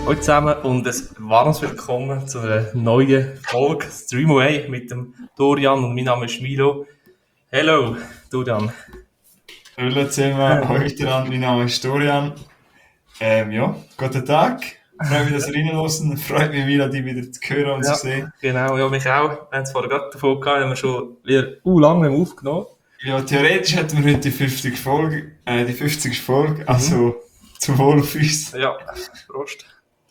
Hallo zusammen und ein warmes Willkommen zu einer neuen Folge Stream Away mit dem Dorian und mein Name ist Milo. Hello, Dorian. Hallo zusammen, heute Abend, mein Name ist Dorian. Guten Tag. Freut mich, dass ihr reinhören. Freut mich wieder, dich wieder zu hören und zu sehen. Genau, ja, mich auch. Wir haben es vorher gerade davon gehabt, haben wir schon wieder lange aufgenommen. Ja, theoretisch hätten wir heute die 50. Folge, also zum Wohl auf uns. Ja, Prost.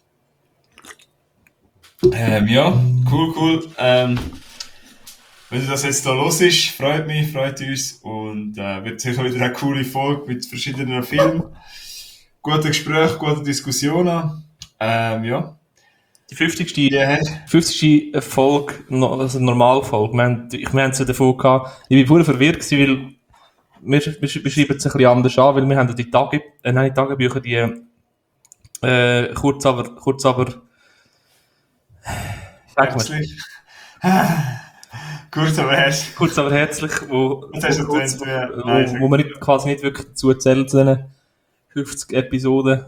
Cool. Wenn das jetzt da los ist, freut uns und wird sicher wieder eine coole Folge mit verschiedenen Filmen. Gute Gespräche, gute Diskussionen. Die 50. Folge, also Normalfolge. Wir haben es ja davon gehabt. Ich war pur verwirrt gewesen, weil wir beschreiben es ein bisschen anders an, weil wir haben ja die Tagebücher, die kurz aber herzlich. Kurz aber herzlich, wo man quasi nicht wirklich dazu zählt zu diesen 50 Episoden.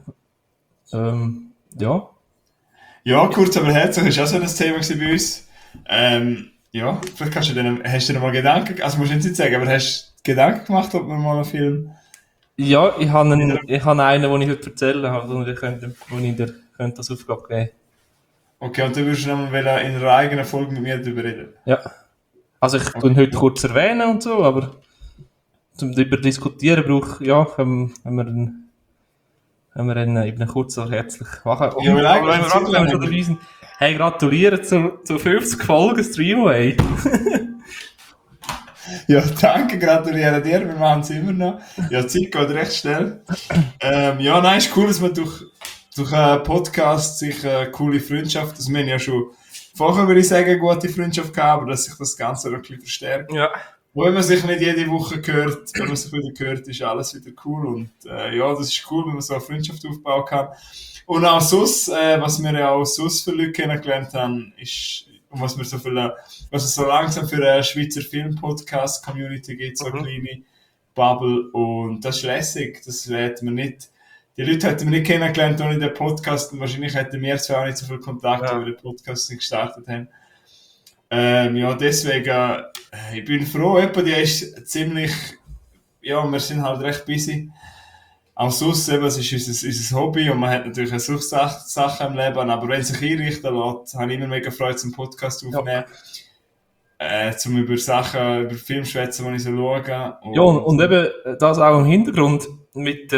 Ja. Ja, kurz aber herzlich ist auch so ein Thema bei uns. Vielleicht hast du dir mal Gedanken, also musst du nicht sagen, aber hast du Gedanken gemacht, ob wir mal einen Film... Ja, ich habe einen, den ich heute erzählen habe, wo ich dir das Aufgabe geben. Okay, und du würdest noch mal in einer eigenen Folge mit mir darüber reden? Ja. Also ich tue ihn heute kurz erwähnen und so, aber zum darüber diskutieren haben wir ihn eben kurz und herzlich machen. Ja, wenn wir schon dabei sind, hey, gratuliere zu 50 Folgen Streamway. Ja, danke, gratuliere dir, wir machen es immer noch. Ja, die Zeit geht recht schnell. Ist cool, dass man durch einen Podcast sich eine coole Freundschaft, das wir ja schon vorher, würde ich sagen, eine gute Freundschaft gehabt, aber dass sich das Ganze noch ein bisschen verstärkt. Ja. Wenn man sich nicht jede Woche hört, wenn man sich wieder hört, ist alles wieder cool. Und das ist cool, wenn man so eine Freundschaft aufbauen kann. Und auch sonst, was wir ja auch sonst für Leute kennengelernt haben, ist, und was es so langsam für eine Schweizer Film-Podcast-Community gibt, so eine kleine Bubble. Und das ist lässig, die Leute hätten wir nicht kennengelernt ohne den Podcast und wahrscheinlich hätten wir zwar auch nicht so viel Kontakt, weil wir den Podcast nicht gestartet haben. Deswegen, ich bin froh, die ist ziemlich, wir sind halt recht busy. Auch sonst, es ist unser Hobby und man hat natürlich auch sonst Sachen im Leben, aber wenn es sich einrichten lässt, habe ich immer mega Freude zum Podcast aufnehmen. Zum über Filme schwätzen, die ich so schaue. Und eben das auch im Hintergrund mit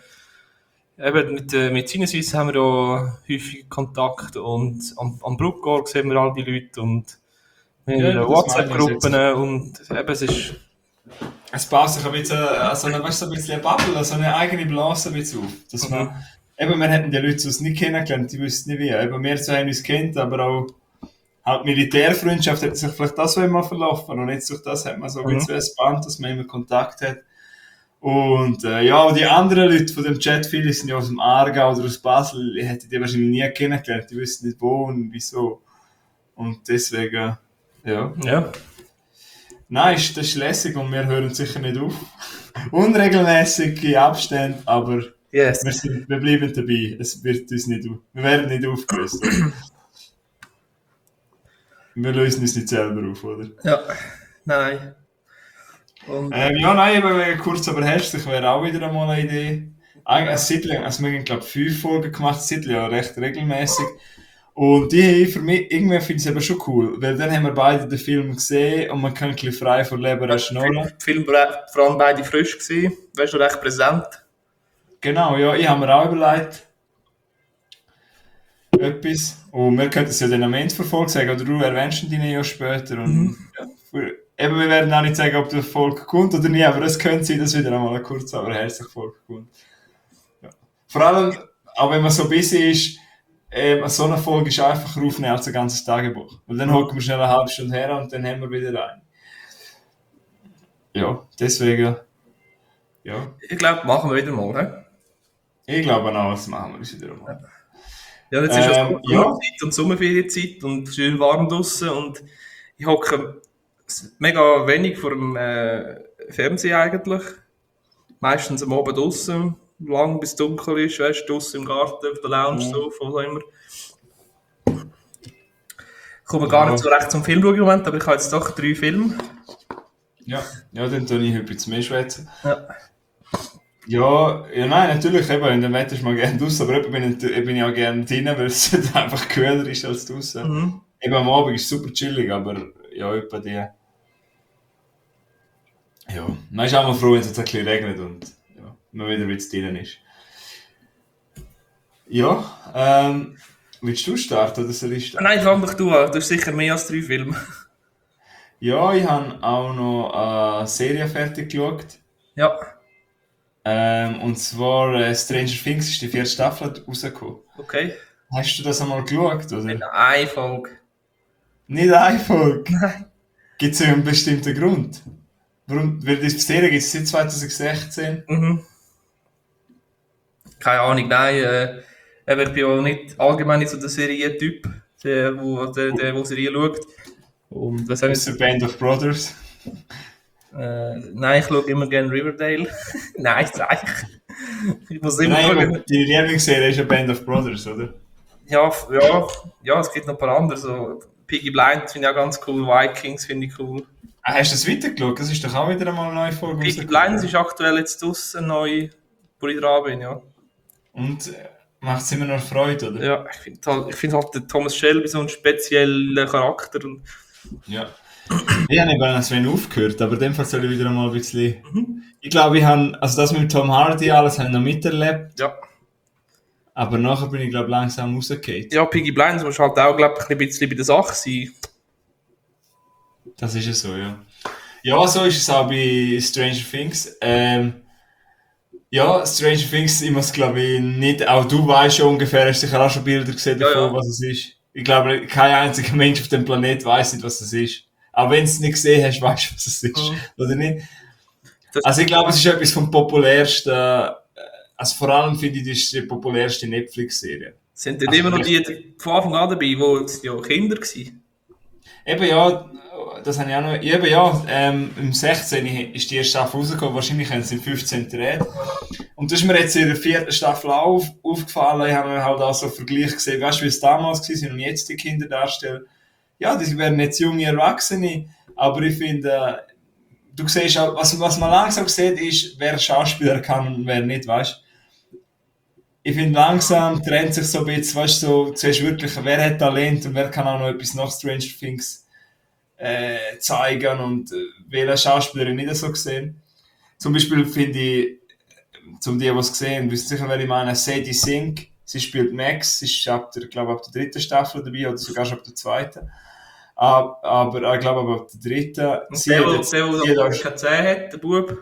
Sinneswiss haben wir ja häufig Kontakt und am Bruckgor sehen wir all die Leute und wir haben WhatsApp-Gruppen und eben es baut sich ein bisschen, so ein bisschen eine Bubble, so eine eigene Blase ein bisschen auf. Dass wir hätten die Leute sonst nicht kennengelernt, die wüssten nicht wie. Wir zwei haben uns kennt, aber auch halt Militärfreundschaft hat sich vielleicht das mal verlaufen und jetzt durch das hat man so ein bisschen ein Band, dass man immer Kontakt hat. Und die anderen Leute von dem Chat, viele sind ja aus dem Aargau oder aus Basel, ich hätte die wahrscheinlich nie kennengelernt, die wüssten nicht wo und wieso. Und deswegen, ja. Nein, das ist lässig und wir hören sicher nicht auf. Unregelmäßige Abstände, aber wir bleiben dabei. Wir werden nicht aufgelöst. Wir lösen uns nicht selber auf, oder? Ja, nein. Und eben kurz aber herzlich wäre auch wieder einmal eine Idee. Eigentlich wir haben, glaube ich, 5 Folgen gemacht, ja recht regelmäßig. Und für mich, irgendwie finde ich es eben schon cool, weil dann haben wir beide den Film gesehen und man kann ein bisschen frei von Leber schnurren. Der Film war vor allem beide frisch gewesen, wärst du recht präsent. Genau, ja, ich habe mir auch überlegt, etwas. Und wir könnten es ja dann am Ende verfolgen sagen, oder du erwähnst ihn ja später. Und wir werden auch nicht sagen, ob der Folge kommt oder nicht, aber es könnte sein, dass wieder einmal eine kurze, aber herzliche Folge kommt. Ja. Vor allem, auch wenn man so busy ist, so eine Folge ist einfacher aufnehmen als ein ganzes Tagebuch. Weil dann hocken wir schnell eine halbe Stunde her und dann haben wir wieder rein. Ja, deswegen. Ja. Ich glaube, machen wir wieder mal, ne? Ich glaube auch, das machen wir wieder mal. Ja, jetzt ist ja Sommerzeit und Sommerferienzeit und schön warm draussen und ich hocke mega wenig vor dem Fernseher eigentlich. Meistens am Abend draussen. lang bis dunkel ist, weißt du, draussen im Garten, auf der Lounge, Ja. so, was auch immer. Ich komme gar nicht so recht zum Film schauen im Moment, aber ich habe jetzt doch 3 Filme. Ja, dann tue ich heute zu mehr schwätzen. Ja. Ja, nein, natürlich, eben, in dem Wetter ist man gerne draußen, aber eben bin ich auch gerne drinnen, weil es einfach kühler ist als draußen. Mhm. Eben am Abend ist es super chillig, aber ja, etwa die. Ja, man ist auch mal froh, wenn es jetzt ein bisschen regnet und ja, man wieder ein bisschen drinnen ist. Ja, willst du starten oder soll ich starten? Nein, fang doch du an. Du hast sicher mehr als 3 Filme. Ja, ich habe auch noch eine Serie fertig geschaut. Ja, Und zwar Stranger Things ist die 4. Staffel rausgekommen. okay. Hast du das einmal geschaut, oder? Eine Folge. Nicht eine Folge. Nein. Gibt es einen bestimmten Grund? Warum? Weil die Serie gibt es seit 2016. Mhm. Keine Ahnung, nein. Aber ich bin auch nicht allgemein nicht so der Serientyp, der Serie schaut. Und was soll ich Aus der Band of Brothers. nein, ich schaue immer gerne Riverdale. Nein, eigentlich. Ich muss immer Nein, schauen. aber die Lieblingsserie ist eine Band of Brothers, oder? Ja, es gibt noch ein paar andere. So Piggy Blinders finde ich auch ganz cool. Vikings finde ich cool. Ah, hast du das weitergeschaut? Das ist doch auch wieder einmal eine neue Folge Piggy rausgekommen. Blinders ist aktuell jetzt draussen neu, wo ich dran bin, ja. Und macht es immer noch Freude, oder? Ja, ich find halt den Thomas Shelby so einen speziellen Charakter. Und Ja. Ich habe eben an Sven aufgehört, aber in dem Fall soll ich wieder einmal ein bisschen... Ich glaube, also das mit Tom Hardy alles habe ich noch miterlebt, ja. aber nachher bin ich, glaube langsam rausgefallen. Ja, Piggy Blinders muss halt auch, glaube ich, ein bisschen bei der Sache sein. Das ist ja so, ja. Ja, so ist es auch bei Stranger Things. Ja, Stranger Things, ich muss glaube ich nicht, auch du weißt schon ungefähr, hast sicher auch schon Bilder gesehen Ja, davon, ja. was es ist. Ich glaube, kein einziger Mensch auf dem Planet weiß nicht, was es ist. Auch wenn du es nicht gesehen hast, weißt du, was es ist. Oder nicht? Also ich glaube, es ist etwas vom populärsten, also vor allem finde ich, das ist die populärste Netflix-Serie. Sind dort immer noch die von Anfang an dabei, wo es ja Kinder waren? Eben ja, das habe ich auch noch. Eben ja, im 16. ist die erste Staffel rausgekommen, wahrscheinlich haben sie im 15. gedreht. Und das ist mir jetzt in der 4. Staffel auch aufgefallen. Ich habe mir halt auch so einen Vergleich gesehen, weißt du, wie es damals war und jetzt die Kinder darstellen. Ja, die werden jetzt junge Erwachsene, aber ich finde, du siehst auch, was man langsam sieht, ist, wer Schauspieler kann und wer nicht, weißt du. Ich finde, langsam trennt sich so ein bisschen, weißt du, so, du siehst wirklich, wer hat Talent und wer kann auch noch etwas nach Stranger Things zeigen und welche Schauspieler nicht so gesehen. Zum Beispiel finde ich, zum die, was gesehen, wissen sicher, wer ich meine, Sadie Sink. Sie spielt Max, sie ist ab der 3. Staffel dabei oder sogar schon ab der 2. Aber ich glaube ab der 3. Und Sie der, hat der jetzt- noch sie hat auch- keine Zähne hat, der Bub.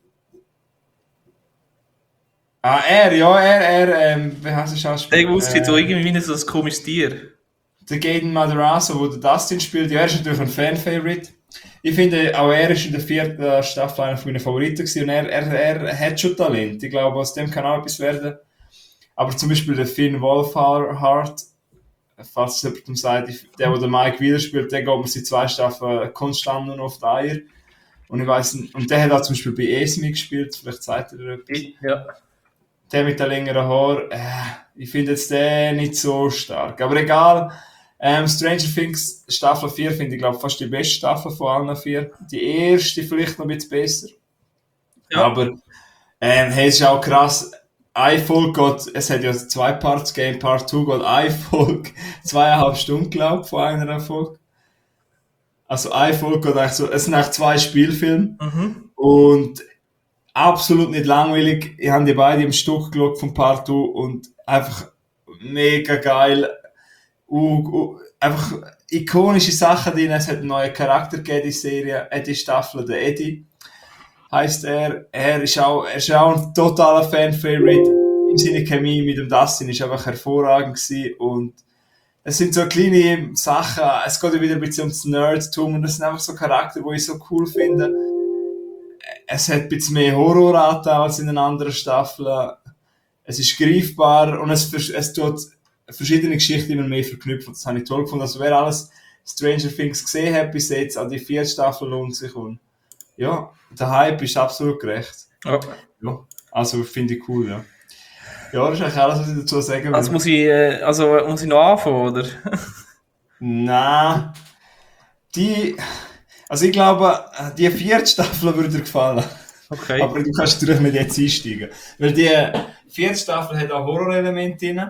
wie heißt der Schauspieler? Der aussieht so irgendwie wie so ein komisches Tier. Der Gaten Matarazzo, wo der Dustin spielt, ja, er ist natürlich ein Fan-Favorite. Ich finde, auch er ist in der 4. Staffel einer meiner Favoriten gewesen und er hat schon Talent. Ich glaube, aus dem kann auch etwas werden. Aber zum Beispiel der Finn Wolfhard, falls es jemandem sagt, der Mike wieder spielt, der geht mir seit 2 Staffeln konstant nur noch auf die Eier. Und ich weiss nicht, und der hat auch zum Beispiel bei ESMI gespielt, vielleicht sagt er etwas. Ja. Der mit den längeren Haaren, ich finde jetzt den nicht so stark. Aber egal, Stranger Things Staffel 4 finde ich, glaube fast die beste Staffel von allen 4. Die erste vielleicht noch ein bisschen besser. Ja. Aber hey, es ist auch krass. Eine Folge geht, es hat ja 2 Parts gegeben, Part 2 geht eine Folge 2,5 Stunden, glaube ich, von einer Folge. Also eine Folge geht eigentlich so, es sind eigentlich 2 Spielfilme. Und absolut nicht langweilig. Ich habe die beide im Stück geschaut von Part 2 und einfach mega geil. Einfach ikonische Sachen drin. Es hat einen neuen Charakter gegeben, die Serie. Die Staffel, der Eddie heisst er. Er ist auch ein totaler Fan-Favorite. Im Sinne Chemie mit dem Dustin ist einfach hervorragend gewesen. Und es sind so kleine Sachen. Es geht ja wieder ein bisschen ums Nerdtum und das sind einfach so Charakter, die ich so cool finde. Es hat ein bisschen mehr Horroranteil als in den anderen Staffeln. Es ist greifbar und es tut verschiedene Geschichten immer mehr verknüpfen. Das habe ich toll gefunden. Also wer alles Stranger Things gesehen hat bis jetzt, an die 4. Staffel lohnt sich. Und ja, der Hype ist absolut gerecht. Ja. Ja. Also finde ich cool, ja. Ja, das ist eigentlich alles, was ich dazu sagen will. Also muss ich noch anfangen, oder? Nein, also ich glaube, die 4. Staffel würde dir gefallen. Okay. Aber du kannst natürlich nicht jetzt einsteigen. Weil die 4. Staffel hat auch Horrorelemente drin.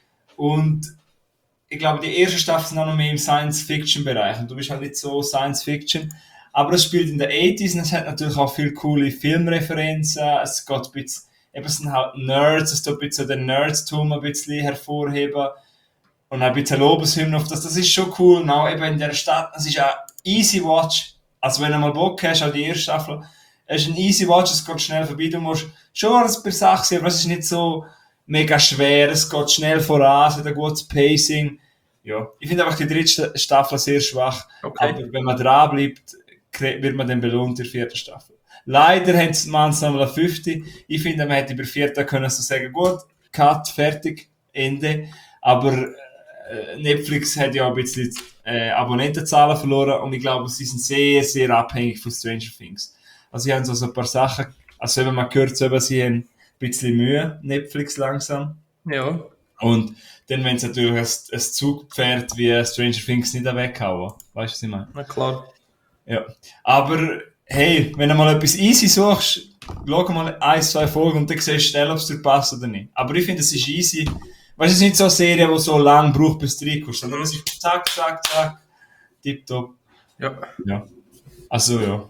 Und ich glaube, die erste Staffel ist noch mehr im Science-Fiction-Bereich. Und du bist halt nicht so Science-Fiction. Aber es spielt in den 80s und es hat natürlich auch viele coole Filmreferenzen. Es geht ein bisschen, eben es sind halt Nerds, es tut ein bisschen den Nerdstum ein bisschen hervorheben. Und ein bisschen Lobeshymnen auf das. Das ist schon cool. Und auch eben in dieser Stadt, es ist ein easy watch. Also wenn du mal Bock hast, auch die erste Staffel, es ist ein easy watch, es geht schnell vorbei. Du musst schon ein paar Sachen sehen, aber es ist nicht so mega schwer, es geht schnell voran, es hat ein gutes Pacing. Ja, ich finde einfach die 3. Staffel sehr schwach. Okay. Aber wenn man dranbleibt, wird man dann belohnt in der 4. Staffel. Leider haben sie es nochmal eine 5. Ich finde, man hätte bei der 4. können so sagen, gut, Cut, fertig, Ende. Aber Netflix hat ja ein bisschen Abonnentenzahlen verloren und ich glaube, sie sind sehr, sehr abhängig von Stranger Things. Also sie haben so ein paar Sachen, also eben man gehört so, sie haben ein bisschen Mühe, Netflix langsam. Ja. Und dann, wenn sie natürlich ein Zugpferd wie Stranger Things nicht weghauen. Weißt du, was ich meine? Na klar. Ja. Aber hey, wenn du mal etwas easy suchst, schau mal 1, 2 Folgen und dann siehst du schnell, ob es dir passt oder nicht. Aber ich finde, es ist easy. Weißt du, es ist nicht so eine Serie, die so lange braucht, bis du reinkommst, sondern es ist zack, zack, zack, tipptopp. Ja. Ja. Also, ja.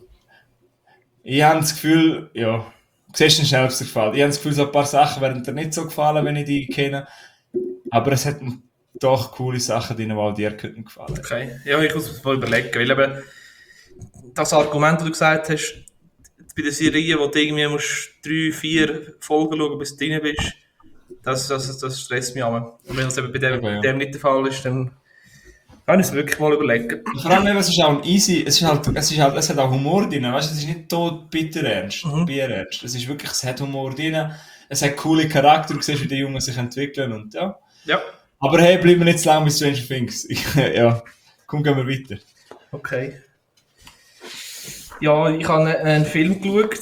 Ich habe das Gefühl, ja, du siehst nicht schnell, ob es dir gefällt. Ich habe das Gefühl, so ein paar Sachen werden dir nicht so gefallen, wenn ich die kenne. Aber es hat doch coole Sachen drin, die auch dir könnten gefallen. Okay. Ja, ich muss mir mal überlegen, weil eben das Argument, das du gesagt hast, bei der Serie, wo du irgendwie musst 3, 4 Folgen schauen, bis du drin bist, das stresst mich auch. Und wenn das eben bei dem nicht der Fall ist, dann kann ich es wirklich mal überlegen. Und vor allem, es ist auch ein easy, es hat auch Humor drin, weißt du, es ist nicht tot bitter ernst, bierernst. Es ist wirklich, es hat Humor drin, es hat coole Charakter, du siehst, wie die Jungen sich entwickeln und ja. Ja. Aber hey, bleiben wir nicht zu lange bei Stranger Things. Ja, komm, gehen wir weiter. Okay. Ja, ich habe einen Film geschaut.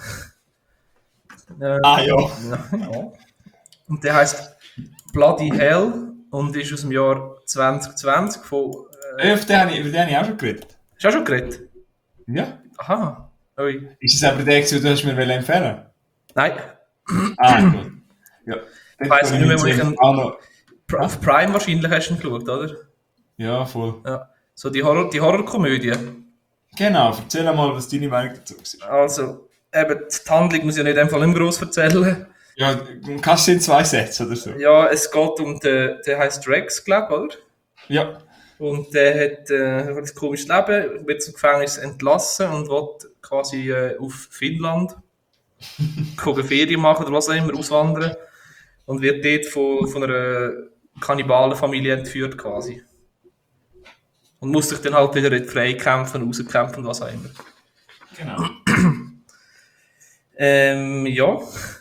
Ja. Ja. Und der heisst Bloody Hell und ist aus dem Jahr 2020 von... Über den habe ich auch schon geredet. Hast du auch schon geredet? Ja. Aha. Ui. Ist es aber der, den du hast mir empfehlen? Nein. Gut. Ja. Ich weiss nicht mehr, wo ich ihn... auch noch. Auf Prime wahrscheinlich hast du ihn geschaut, oder? Ja, voll. Ja. So die Horrorkomödie. Genau, erzähl mal, was deine Meinung dazu ist. Also, eben, die Handlung muss ich ja nicht einfach nicht gross erzählen. Ja, kannst du in 2 Sätze oder so? Ja, es geht um der heisst Rex, glaube ich, oder? Ja. Und der hat ein komisches Leben, wird zum Gefängnis entlassen und will quasi auf Finnland Ferien machen oder was auch immer, auswandern. Und wird dort von einer Kannibalenfamilie entführt quasi. Und muss sich dann halt wieder frei kämpfen, rauskämpfen und was auch immer. Genau. Ja.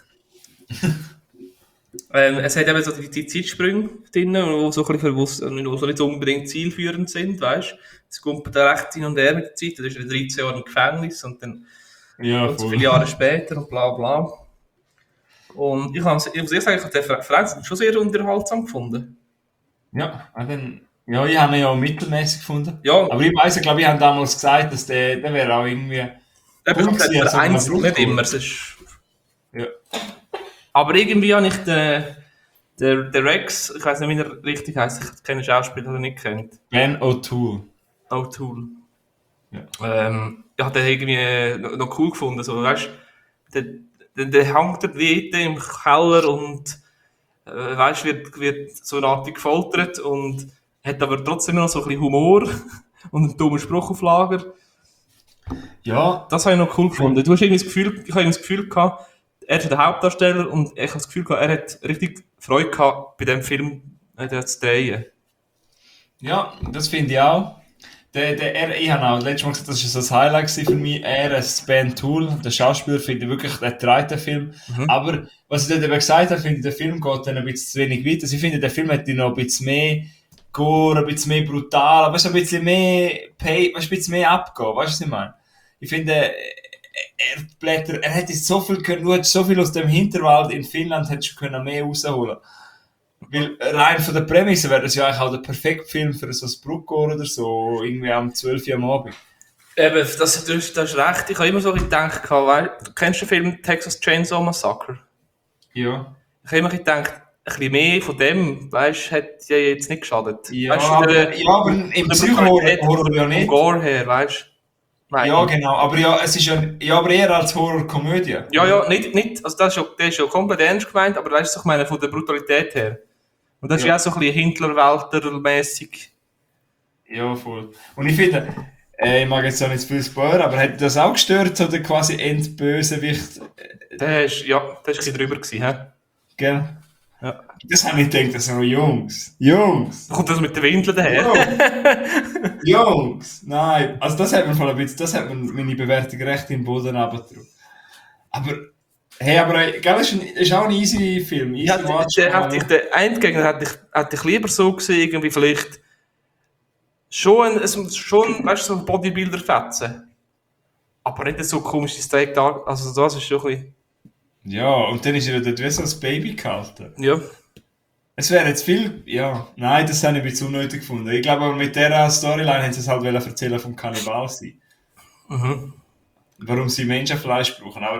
Es hat eben so die Zeitsprünge drin, die so, so nicht unbedingt zielführend sind, weißt du. Es kommt da recht hin und her mit der Zeit, dann ist er 13 Jahre im Gefängnis und dann so viele Jahre später und bla bla. Und ich muss ehrlich sagen, ich habe den Franz schon sehr unterhaltsam gefunden. Ja, ja, ich habe ihn ja auch mittelmäßig gefunden. Ja. Aber ich weiss, ich glaube, ich habe damals gesagt, dass der wäre auch irgendwie... Vereinzelt nicht immer. Es ist... Ja. Aber irgendwie habe ich den Rex, ich weiß nicht, wie er richtig heisst, ich kenne den Schauspieler, den er nicht kennt. Ben O'Toole. O'Toole. Ja. Ich habe den irgendwie noch cool gefunden. So, weißt, der hängt dort wie im Keller und weißt, wird so eine Art gefoltert und hat aber trotzdem noch so ein bisschen Humor und einen dummen Spruch auf Lager. Ja. Das habe ich noch cool gefunden. Ich habe irgendwie das Gefühl gehabt, er ist der Hauptdarsteller und ich habe das Gefühl gehabt, er hat richtig Freude gehabt, bei diesem Film zu drehen. Ja, das finde ich auch. Ich habe auch letztes Mal gesagt, das war so ein Highlight für mich. Er ist Ben O'Toole, der Schauspieler, finde ich wirklich, der trägt den Film. Aber was ich dort eben gesagt habe, finde ich, der Film geht dann ein bisschen zu wenig weiter. Also ich finde, der Film hätte noch ein bisschen mehr Gore, ein bisschen mehr brutal, aber ein bisschen mehr ein bisschen mehr abgehen. Weißt du, was ich meine? Ich finde, er Blätter. Er hätte so viel können, du hättest so viel aus dem Hinterwald in Finnland hättest du können mehr rausholen. Weil rein von der Prämisse wäre das ja eigentlich auch der perfekte Film für so ein Bruckor oder so, irgendwie am 12 Uhr am Abend. Eben, das ist recht. Ich habe immer so gedacht, du kennst den Film Texas Chainsaw Massacre? Ja. Ich habe immer gedacht, ein bisschen mehr von dem, weißt du, hat ja jetzt nicht geschadet. Ja, weißt, aber im Psycho-Horror ja nicht. Vom Gore her, weißt du? Ja, genau. Aber ja, es ist ja aber eher als Horrorkomödie. Ja, nicht, also das ist ja komplett ernst gemeint, aber weißt du, ich meine, von der Brutalität her. Und das ist ja auch so ein bisschen Hitler-Welter-mäßig. Ja, voll. Und ich finde, ich mag jetzt auch nicht zu viel spoilern, aber hat das auch gestört, so der quasi Endbösewicht? Der ist ein bisschen drüber gewesen, hä? Gell? Ja. Das habe ich gedacht, das sind Jungs. Kommt das mit den Windeln daher? Jungs! Nein, also das hat mir meine Bewertung recht in den Boden runtergetragen. Aber, gell, das ist auch ein easy Film. Easy der Endgegner hätte ich lieber so gesehen, irgendwie vielleicht schon weißt du, so ein Bodybuilder-Fetzen. Aber nicht so komisch ist Steak da, also das ist schon ein bisschen... Ja, und dann ist er dort wie so ein Baby gehalten. Ja. Es wäre jetzt viel, nein, das habe ich ein bisschen unnötig gefunden. Ich glaube, aber mit dieser Storyline haben sie es halt erzählen vom Kannibal sein. Mhm. Warum sie Menschenfleisch brauchen, aber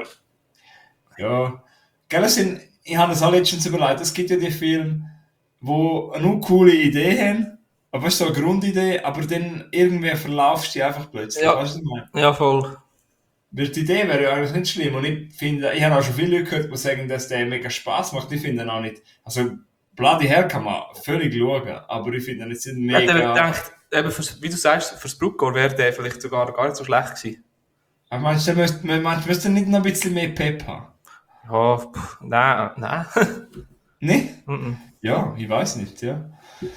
ja. Gell, ich habe das auch letztens überlegt, es gibt ja die Filme, die eine coole Idee haben, aber es ist so eine Grundidee, aber dann irgendwie verlaufst du die einfach plötzlich. Ja. Weißt du, was ich meine? Ja, voll. Weil die Idee wäre ja eigentlich nicht schlimm und ich habe auch schon viele Leute gehört, die sagen, dass der mega Spaß macht. Ich finde auch nicht, also Bloody Hell kann man völlig schauen, aber ich finde nicht mega... Ich hätte gedacht, eben wie du sagst, fürs Bruckor wäre der vielleicht sogar gar nicht so schlecht gewesen. Aber meinst du, müsste nicht noch ein bisschen mehr Pep haben? Ja, nein. Nicht? Mhm. Ja, ich weiß nicht, ja.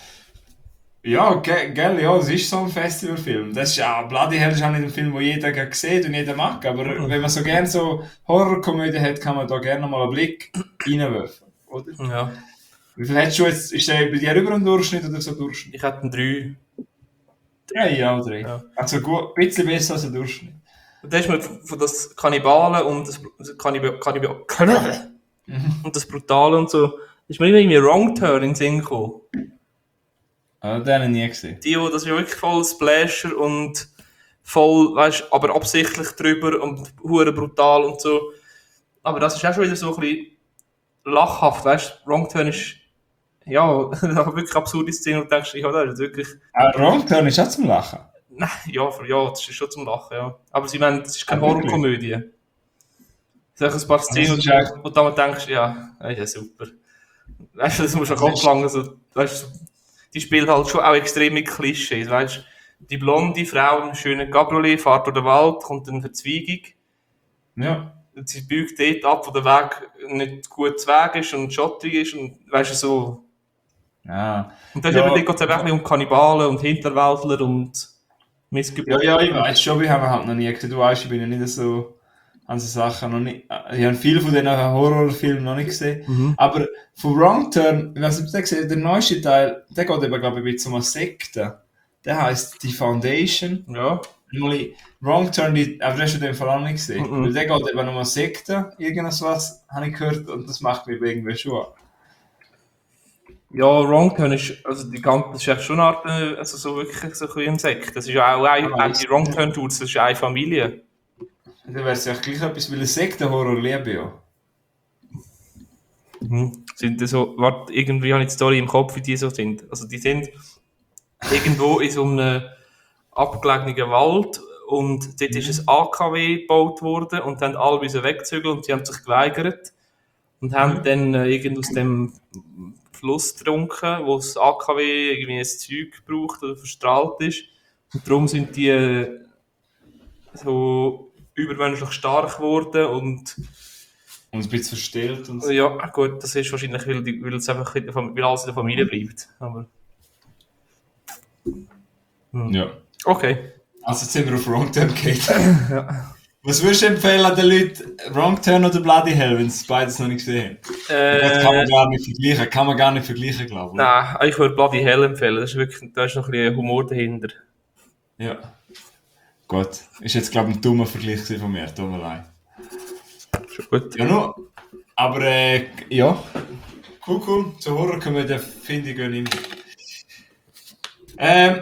Ja, gell, ja, es ist so ein Festivalfilm. Das ist ja, Bloody Hell ist auch nicht ein Film, den jeder sieht und jeder mag, aber wenn man so gerne so Horrorkomödie hat, kann man da gerne mal einen Blick reinwerfen, oder? Ja. Wie viel hättest du jetzt, ist der bei dir über einen Durchschnitt oder so Durchschnitt? Ich hätte einen 3. Ja, 3. Ja. Also gut, ein bisschen besser als ein Durchschnitt. Und da ist mir von das Kannibalen und das und das Brutale und so, ist mir immer irgendwie Wrong Turn in den Sinn gekommen. Ah, den habe ich nie gesehen. Das ist ja wirklich voll Splasher und voll, weißt, aber absichtlich drüber und hure brutal und so. Aber das ist auch schon wieder so ein bisschen lachhaft, weißt du? Wrong Turn ist, ja, wirklich absurde Szene und du denkst, ja, das ist wirklich... Wrong Turn ist auch zum Lachen? Nein, ja, das ist schon zum Lachen, ja. Aber sie meinen, das ist keine Horrorkomödie. Es sind ein paar Szenen, wo du dann denkst, ja, super. Weißt du, das muss schon Kopf lang, also, weißt du, die spielt halt schon auch extrem mit Klischees, weißt du. Die blonde Frau im schönen Cabriolet fährt durch den Wald, kommt eine Verzweigung. Ja. Und sie biegt dort ab, wo der Weg nicht gut zu Weg ist und schottig ist und weißt du, so. Ja. Und dann geht es eben auch um Kannibalen und Hinterwäldler und Missgeburt. Ja, ich weiß schon, wir haben halt noch nie gesehen. Du weißt, ich bin ja nicht so an so Sachen noch nicht. Ich habe viele von diesen Horrorfilmen noch nicht gesehen. Mhm. Aber von Wrong Turn, ich weiß nicht, ob du gesehen hast, der neueste Teil, der geht eben, glaube ich, ein bisschen um eine Sekte. Der heisst Die Foundation. Ja. Wrong Turn, aber das hast du in dem Fall auch nicht gesehen. Mhm. Weil der geht eben um eine Sekte, irgendwas, habe ich gehört, und das macht mich irgendwie schon an. Ja, Wrong Turn ist, also das ist echt schon eine Art, also so wirklich so ein Sekt. Das ist ja auch die Wrong Turn Tours, das ist eine Familie. Dann wäre es ja gleich etwas, weil ein Sektenhorror liebe ja. Mhm. Sind das so, warte, irgendwie habe ich die Story im Kopf, wie die so sind. Also die sind irgendwo in so einem abgelegenen Wald und dort ist ein AKW gebaut worden und dann alle müssen wegzügeln und sie haben sich geweigert und haben dann irgend aus dem Fluss getrunken, wo das AKW irgendwie ein Zeug braucht oder verstrahlt ist. Und darum sind die so übermenschlich stark geworden und ein bisschen verstellt und so. Ja, gut, das ist wahrscheinlich, weil es einfach weil alles in der Familie bleibt. Aber ja. Okay. Also jetzt sind wir auf Wrong Turn gegangen. Ja. Was würdest du empfehlen an den Leuten, Wrong Turn oder Bloody Hell, wenn sie beides noch nicht gesehen haben? Das kann man gar nicht vergleichen, glaube ich. Nein, ich würde Bloody Hell empfehlen. Da ist noch ein bisschen Humor dahinter. Ja. Gut. Ist jetzt, glaube ich, ein dummer Vergleich von mir. Tut mir leid. gut. Ja, nur. Aber ja. Cool. Zu Horrorkomödie finde ich nicht mehr.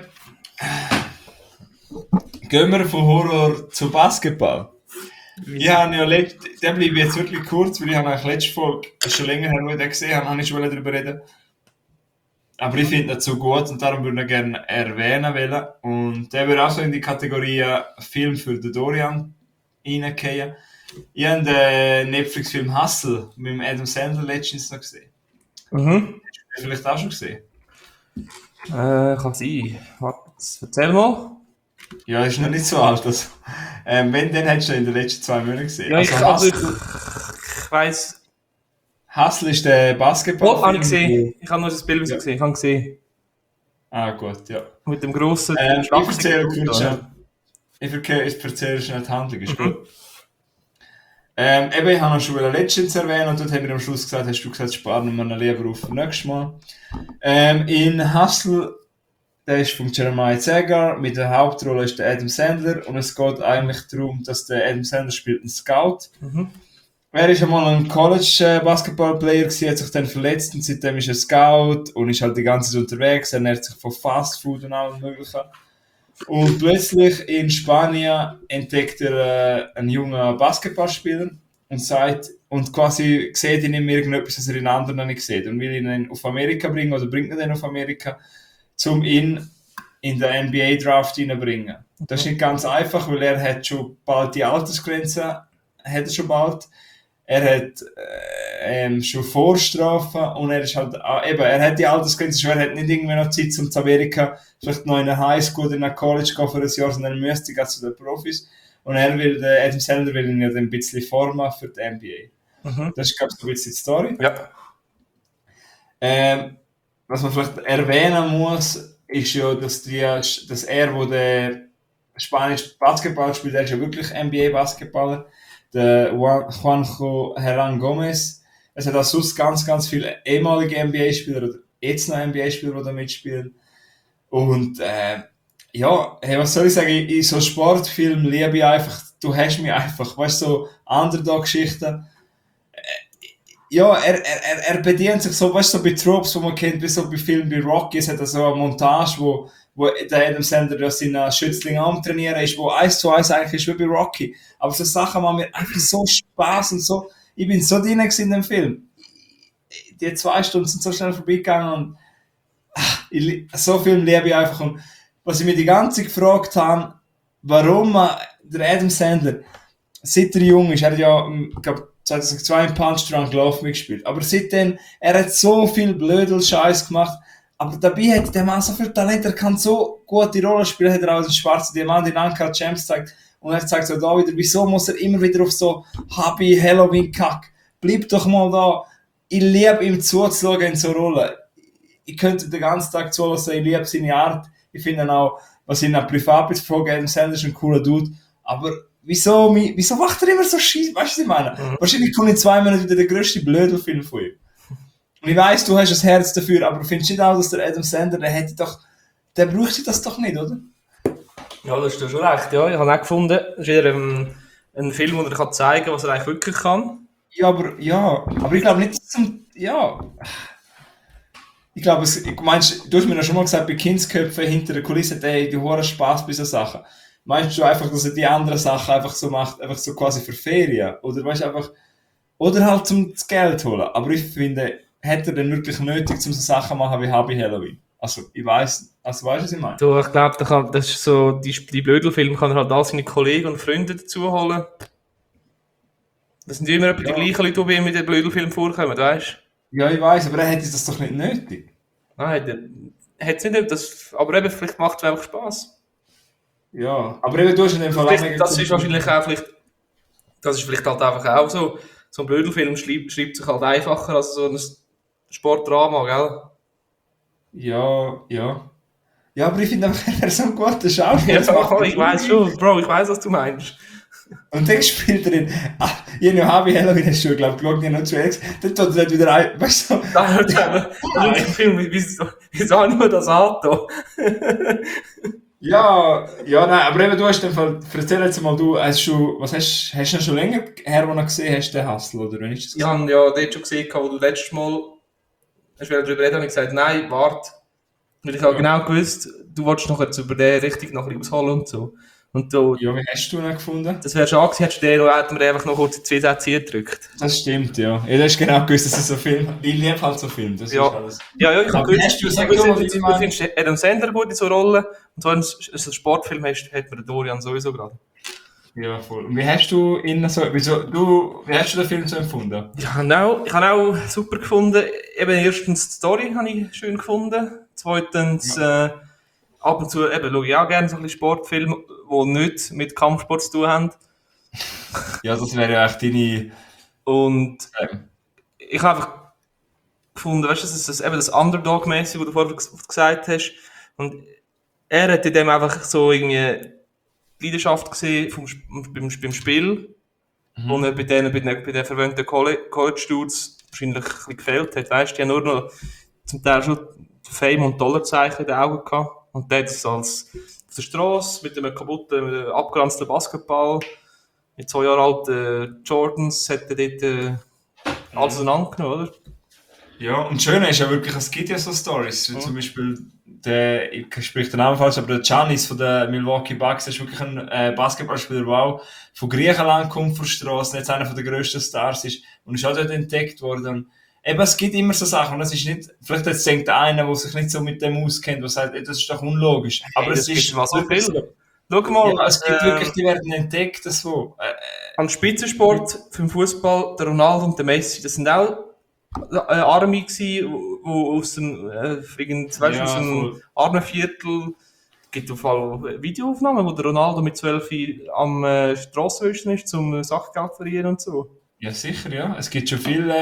Gehen wir von Horror zu Basketball. Ich habe ja der bleibt jetzt wirklich kurz, weil ich habe eigentlich letzte Folge, schon länger her, wo ich den gesehen habe, ich schon darüber reden. Aber ich finde ihn so gut und darum würde ich ihn gerne erwähnen wollen. Und der wird auch so in die Kategorie Film für den Dorian reingehen. Ich habe den Netflix-Film Hustle mit dem Adam Sandler letztens noch gesehen. Mhm. Hast du den vielleicht auch schon gesehen? Kann sein. Warte, erzähl mal. Ja, ist noch nicht so alt. Also, wenn, dann hättest du ihn in den letzten 2 Monaten gesehen. Ja, ich weiss. Hustle ist der Basketballfilm. Habe ich gesehen. Ich habe nur das Bild gesehen. Ich habe gesehen. Ah, gut, ja. Mit dem grossen... Ich erzähle kurz schnell. Ich erzähle schnell die Handlung, ist gut. Eben, ich habe noch schon Legends erwähnt und dort haben wir am Schluss gesagt, hast du gesagt, sparen wir ihn lieber auf nächstes Mal. In Hustle, der ist von Jeremiah Zagar, mit der Hauptrolle ist der Adam Sandler und es geht eigentlich darum, dass der Adam Sandler spielt einen Scout. Er ist einmal ein College-Basketball-Player gewesen, hat sich dann verletzt und seitdem ist er Scout und ist halt die ganze Zeit unterwegs, er ernährt sich von Fastfood und allem möglichen. Und plötzlich in Spanien entdeckt er einen jungen Basketballspieler und sagt, und quasi sieht in ihm irgendetwas, was er in anderen noch nicht sieht und will ihn auf Amerika bringen oder bringt ihn dann auf Amerika, um ihn in den NBA-Draft hineinbringen. Das ist nicht ganz einfach, weil er hat schon bald die Altersgrenze, er hat schon Vorstrafen und er ist halt, er hat die Altersgrenze schon, er hat nicht irgendwie noch Zeit, um zu Amerika vielleicht noch in eine Highschool oder in ein College gehen für ein Jahr, sondern er müsste gehen zu den Profis. Und Adam Sandler will ihn ja dann ein bisschen formen für die NBA. Das ist, glaube ich, so ein bisschen die Story. Ja. Was man vielleicht erwähnen muss, ist ja, dass er, wo der spanische Basketball spielt, der ist ja wirklich NBA-Basketballer. Der Juanjo Hernan Gomez. Es hat auch sonst ganz viele ehemalige NBA-Spieler oder jetzt noch NBA-Spieler, die da mitspielen. Und ja, hey, was soll ich sagen, in so Sportfilmen liebe ich einfach, du hast mich einfach, weißt du, so Underdog-Geschichten. Ja, er bedient sich so, weißt du, so bei Tropes, die man kennt, wie so bei Filmen wie Rocky, es hat so eine Montage, wo der Adam Sandler ja seinen Schützling am Trainieren ist, wo 1:1 eigentlich ist wie bei Rocky. Aber so Sachen machen mir einfach so Spaß und so, ich bin so drin in dem Film. Die 2 Stunden sind so schnell vorbeigegangen und so Film liebe ich einfach. Und was ich mir die ganze Zeit gefragt habe, warum der Adam Sandler, seit er jung ist, er hat ja, ich glaube, 2002 im Punch Drunk Love mitgespielt. Aber seitdem, er hat so viel Blödel-Scheiß gemacht. Aber dabei hat der Mann so viel Talent, er kann so gute Rollen spielen, hat er auch den schwarzen Diamant in Uncut Gems gezeigt. Und er zeigt so da wieder, wieso muss er immer wieder auf so Hobby, Halloween-Kack? Bleib doch mal da. Ich liebe ihm zuzuschauen in so Rollen. Ich könnte den ganzen Tag zulassen, ich liebe seine Art. Ich finde auch, was ihn auch privat betrifft, Adam Sandler ist ein cooler Dude. Aber wieso macht er immer so Scheiße? Weißt du, was ich meine? Wahrscheinlich kommt in 2 Minuten wieder der grösste Blödelfilm von ihm. Und ich weiss, du hast ein Herz dafür, aber findest du nicht auch, dass der Adam Sandler, der bräuchte das doch nicht, oder? Ja, das ist schon recht. Ja, ich habe auch gefunden, das ist wieder ein Film, der er zeigen kann, was er eigentlich wirklich kann. Ja, aber ich glaube nicht ich glaube, du hast mir ja schon mal gesagt, bei Kindsköpfen hinter der Kulisse, die hohen Spaß bei so Sachen. Meinst du einfach, dass er die anderen Sachen einfach so macht, einfach so quasi für Ferien? Oder weißt du einfach, oder halt zum das Geld holen. Aber ich finde, hätte er denn wirklich nötig, um so Sachen zu machen wie Hobby Halloween? Also, weißt du, was ich meine? Du, ich glaube, das ist so, die Blödelfilme kann er halt all seine Kollegen und Freunde dazu holen. Das sind immer die gleichen Leute, die bei ihm mit den Blödelfilmen vorkommen, weißt du? Ja, ich weiss, aber er hätte das doch nicht nötig. Nein, hat es nicht, aber eben, vielleicht macht es einfach Spass. Ja, aber eben, du hast in dem Fall das ist wahrscheinlich auch das ist vielleicht halt einfach auch so ein Blödelfilm schreibt sich halt einfacher als so ein Sportdrama, gell? Ja. Ja, aber ich finde einfach, er ist so ein guter Schauspieler. Ja, ich weiss schon, Bro, ich weiss, was du meinst. Und dann spielt er in, ich habe Hobby Halloween hast du, glaube ich, geschaut, ich habe noch zu Ex, dann tut er wieder ein, weißt du? Der Film, wieso nur das Auto? Ja, nein, aber eben, du hast den Fall, erzähl jetzt mal, hast du schon länger her, wo du gesehen hast, den Hustle, oder wenn ist das Ich gesehen? habe ja dort schon gesehen, wo du letztes Mal hast du darüber reden, habe ich gesagt, nein, warte. Weil ich habe Ja. genau gewusst, du wolltest noch jetzt über den richtig noch ein bisschen ausholen und so. Und du, Ja, wie hast du ihn gefunden? das wäre schon gewesen, hättest du den, hätten wir einfach noch kurz zwei Sätze gedrückt. Das stimmt, ja. Ja, du hast genau gewusst, dass es so Film, ich liebe halt so Film, das ist Ja. alles. Ja, ich habe Aber wie gewusst, hast du, ich sag habe du mal, gewusst, wie du man, findest Adam Sandler gut in so Rollen und so ein Sportfilm hat mir der Dorian sowieso gerade. ja, voll. Und wie hast du ihn so, wie hast du den Film so empfunden? Ja, ich habe auch super gefunden. Eben erstens die Story habe ich schön gefunden. Zweitens, Ja. ab und zu eben, schaue ich auch gerne so ein bisschen Sportfilme, die nicht mit Kampfsport zu tun haben. Ja, das wäre ja echt deine, Und ähm, ich habe einfach gefunden, weißt du, das ist eben das Underdog-mäßige, was du vorher gesagt hast. Und er hat in dem einfach so irgendwie die Leidenschaft gesehen beim Spiel, wo er bei den verwöhnten College-Dudes wahrscheinlich ein bisschen gefehlt hat. Weißt du, die haben nur noch zum Teil schon Fame und Dollarzeichen in den Augen gehabt. Und der hat es als auf der Straße mit einem kaputten, abgeranzten Basketball, mit 2 Jahre alten Jordans, hat er dort alles auseinandergenommen, oder? ja, und das Schöne ist ja wirklich, es gibt ja so Stories, wie zum Beispiel ich spreche den Namen falsch, aber der Giannis von den Milwaukee Bucks ist wirklich ein Basketballspieler, der auch von Griechenland kommt, von Straßen, jetzt einer von der grössten Stars ist und ist auch dort entdeckt worden. Und eben, es gibt immer so Sachen und es ist nicht, vielleicht jetzt denkt einer, der sich nicht so mit dem auskennt, der sagt, ey, das ist doch unlogisch, aber Hey, es das gibt ist mal so wirklich so. viel. Schau mal, Ja, es gibt wirklich, die werden entdeckt, das wo. am Spitzensport vom Fußball, der Ronaldo und der Messi, das sind auch Arme gsi, wo aus dem, weißt, aus Ja, dem voll. Armenviertel, gibt auf Fall Videoaufnahmen, wo der Ronaldo mit 12 am Strassenwischen ist, zum Sachgeld verlieren und so. Ja, sicher, ja. Es gibt schon viele,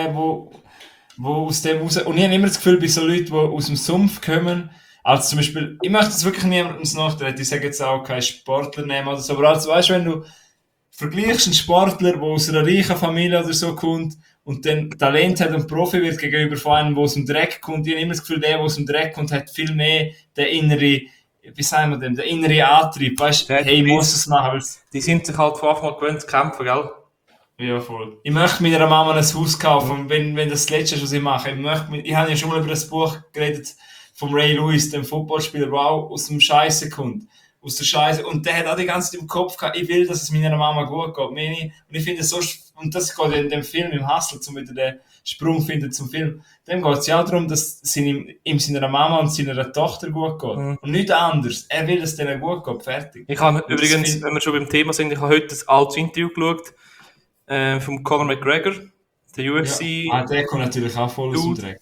wo aus dem raus. Und ich habe immer das Gefühl, bei so Leuten, die aus dem Sumpf kommen, als zum Beispiel, ich möchte jetzt wirklich niemandem nachtreten, ich sage jetzt auch keinen Sportler nehmen oder so, aber als, weißt du, wenn du vergleichst einen Sportler, der aus einer reichen Familie oder so kommt und dann Talent hat und Profi wird gegenüber von einem, der aus dem Dreck kommt, ich habe immer das Gefühl, der aus dem Dreck kommt, hat viel mehr den innere, wie sagen wir dem, den innere Antrieb, weißt du, Ja, hey, ich muss es machen, die sind sich halt von Anfang an gewöhnt zu kämpfen, gell? ja, voll. Ich möchte meiner Mama ein Haus kaufen, wenn das Letzte ist, was ich mache. Ich habe ja schon mal über das Buch geredet vom Ray Lewis, dem Footballspieler, der auch aus dem Scheiße kommt. Aus der Scheiße. Und der hat auch die ganze Zeit im Kopf gehabt, ich will, dass es meiner Mama gut geht. Und ich finde es so, und das geht in dem Film, im Hustle, um wieder den Sprung zu finden zum Film. Dem geht es ja darum, dass es ihm seiner Mama und seiner Tochter gut geht. Mhm. Und nicht anders. Er will, dass es denen gut geht. Fertig. Ich habe Und übrigens, wenn wir schon beim Thema sind, ich habe heute ein altes Interview geschaut, von Conor McGregor, der ja. UFC. Der kommt natürlich auch voll aus dem Dude. Dreck.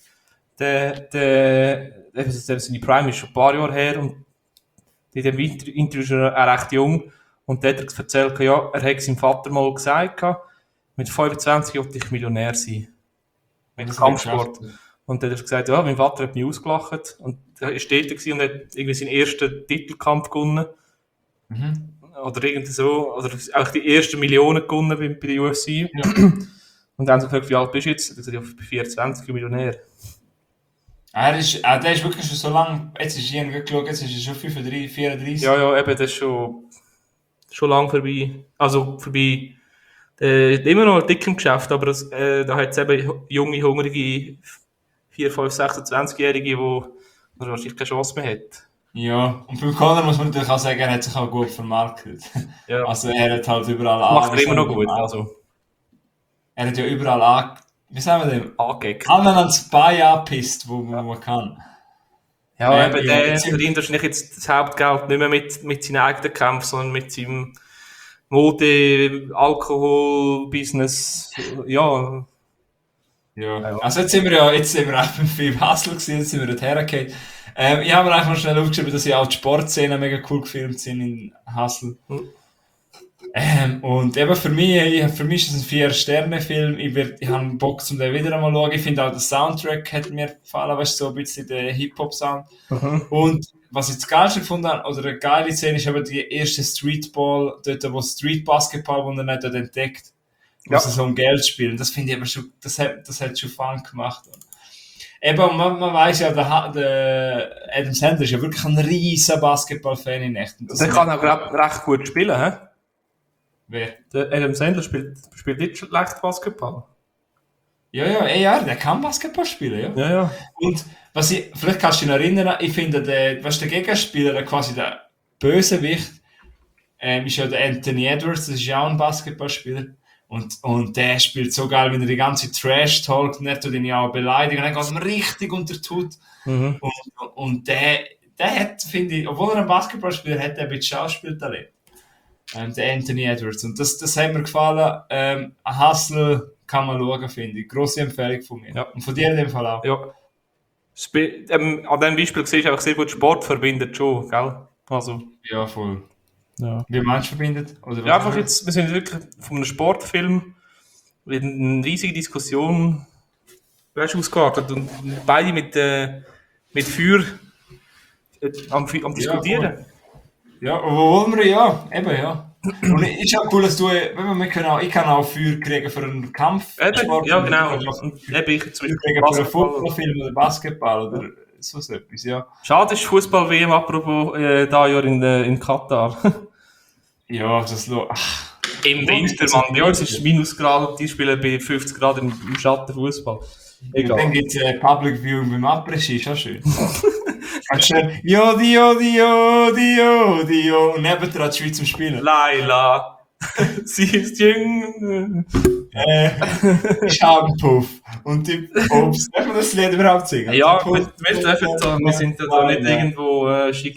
Seine Prime ist schon ein paar Jahre her und in dem Interview ist er recht jung und der hat erzählt, ja, er hat seinem Vater mal gesagt, mit 25 wollte ich Millionär sein. Mit Das Kampfsport. hat er geschafft. Und dann hat er gesagt, ja, mein Vater hat mich ausgelacht und er war dort und hat irgendwie seinen ersten Titelkampf gewonnen. Mhm. Oder irgendwie so, oder auch die ersten Millionen gewonnen bei der UFC. Ja. Und dann haben sie gefragt, wie alt bist du jetzt? Er hat gesagt, ja, 24 Millionär. Der ist wirklich schon so lange, jetzt ist hier geschaut, jetzt ist er schon 35, 34. Ja, eben, das ist schon lang vorbei. Also vorbei. Immer noch dick im Geschäft, aber da hat es eben junge, hungrige 4, 5, 26-Jährige, die wahrscheinlich keine Chance mehr haben. Ja, und beim Conor muss man natürlich auch sagen, er hat sich auch gut vermarktet. Ja, Also er hat halt überall macht er immer noch gut. Also, Er hat ja überall wie sagen wir dem? angegeben. Ans Bein angepisst, wo man kann. Ja, eben, Ja, der verdient wahrscheinlich jetzt das Hauptgeld nicht mehr mit seinen eigenen Kämpfen, sondern mit seinem Mode, Alkohol, Business. Ja, Ja. Also jetzt sind wir auch beim Film Hustle gewesen, jetzt sind wir dort hergekommen. Ich habe mir einfach mal schnell aufgeschrieben, dass ja auch die Sportszenen mega cool gefilmt sind in Hustle. Und eben für mich ist es ein 4-Sterne-Film. Ich habe Bock, um den wieder einmal zu schauen. Ich finde auch, der Soundtrack hat mir gefallen, weißt du, so ein bisschen der Hip-Hop-Sound. Und was ich das Geilste gefunden habe, oder eine geile Szene, ist eben die erste Streetball, dort wo Street Basketball, wo er nicht dort entdeckt, wo Ja. sie so um Geld spielen. Das finde ich aber schon, das hat schon Fun gemacht. Eben, man weiß ja, der Adam Sandler ist ja wirklich ein riesen Basketball-Fan in echt. Der kann auch recht gut spielen, hä? Wer? Der Adam Sandler spielt nicht schlecht Basketball. Ja, der kann Basketball spielen, ja. Ja. Und vielleicht kannst du dich noch erinnern, ich finde, der Gegenspieler, quasi der Bösewicht, ist ja der Anthony Edwards, das ist ja auch ein Basketballspieler. Und der spielt so geil, wenn er die ganze Trash talkt, nicht tut ihn ja auch beleidigen, dann geht ihm richtig unter die Haut. Mhm. Und der hat, finde ich, obwohl er ein Basketballspieler hat, der ein bisschen Schauspieltalent. Der Anthony Edwards. Und das hat mir gefallen. Ein Hustle kann man schauen, finde ich. Grosse Empfehlung von mir. Ja. Und von dir in dem Fall auch. Ja. An diesem Beispiel siehst du einfach sehr gut, Sport verbindet schon, gell? Also, Ja, voll. ja. Wie meinst du verbindet? Oder Ja, einfach jetzt, wir sind wirklich von einem Sportfilm in eine riesige Diskussion ausgeartet und beide mit Feuer am Diskutieren. Ja, obwohl wir ja. Und es ist auch cool, dass ich kann auch Feuer kriegen für einen Kampf. Eben, ja, genau. Und Und eben ich zum Feuer kriegen für einen Fußballfilm oder Basketball oder so etwas, ja. Schade ist Fußball-WM, apropos da Jahr in Katar. Ja, das Im Winter, Mann. Bei uns ist es Minusgrad und die spielen bei 50 Grad im Schatten Fußball. Egal. Dann gibt es Public Viewing beim Après-Ski, ist auch schön. Ganz schön, Dio. Und nebendran die Schweiz zum Spielen. Laila, sie ist jung. Schabenpuff. Und die Obst. Darf man das Lied überhaupt singen? Ja, wir sind da nicht irgendwo schick.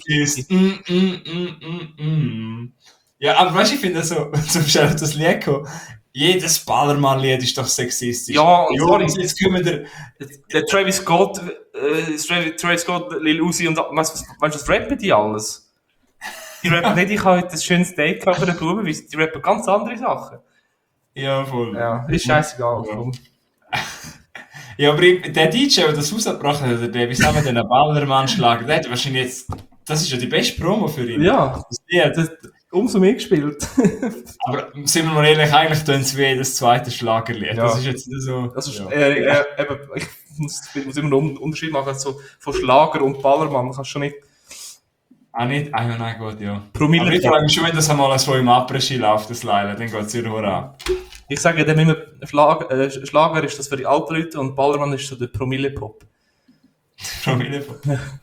Ja, aber weißt du, ich finde so, zum Beispiel auf das Lied kommen, jedes Ballermann-Lied ist doch sexistisch. Ja, und sorry. Jetzt kommen der Travis Scott, Lil Uzi und weißt du, was rappen die alles? Die rappen nicht, ich habe heute ein schönes Date auf einer Blumenwiese, die rappen ganz andere Sachen. Ja, voll. Ja, ist scheißegal. Ja, aber der DJ, der das rausgebracht hat, der, wie sagen wir denn, einen Ballermann schlagen, der hat wahrscheinlich jetzt, das ist ja die beste Promo für ihn. Ja, das umso mehr gespielt. Aber sind wir mal ehrlich, eigentlich tun sie wie das zweite Schlagerlied. Ja. Das ist jetzt nicht so. Das ist, eben, ich muss immer einen Unterschied machen, so von Schlager und Ballermann, kannst du schon nicht. Nicht? Ja, nein, gut, ja. Promille. Aber ich frage mich schon, wenn das einmal so im Après-Ski läuft, das Leila, dann geht es wieder an. Ich sage dem immer, Schlager ist das für die alten Leute und Ballermann ist so der Promille-Pop. Promille-Pop.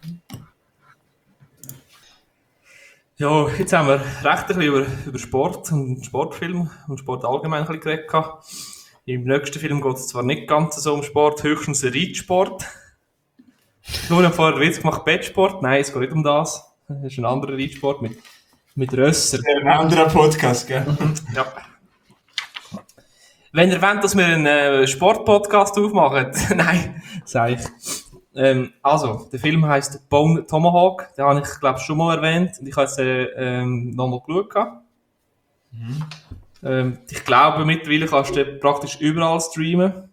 Ja, jetzt haben wir recht ein bisschen über Sport und Sportfilm und Sport allgemein ein bisschen geredet gehabt. Im nächsten Film geht es zwar nicht ganz so um Sport, höchstens Reitsport. Nur haben vorher Witz gemacht, Bettsport. Nein, es geht nicht um das. Das ist ein anderer Reitsport mit Rösser. Ein anderer Podcast, gell? Ja. Wenn ihr wollt, dass wir einen Sportpodcast aufmachen, nein, sag ich. Also, der Film heisst Bone Tomahawk, den habe ich, glaube ich, schon mal erwähnt und ich habe es nochmal geschaut. Ich glaube, mittlerweile kannst du den praktisch überall streamen.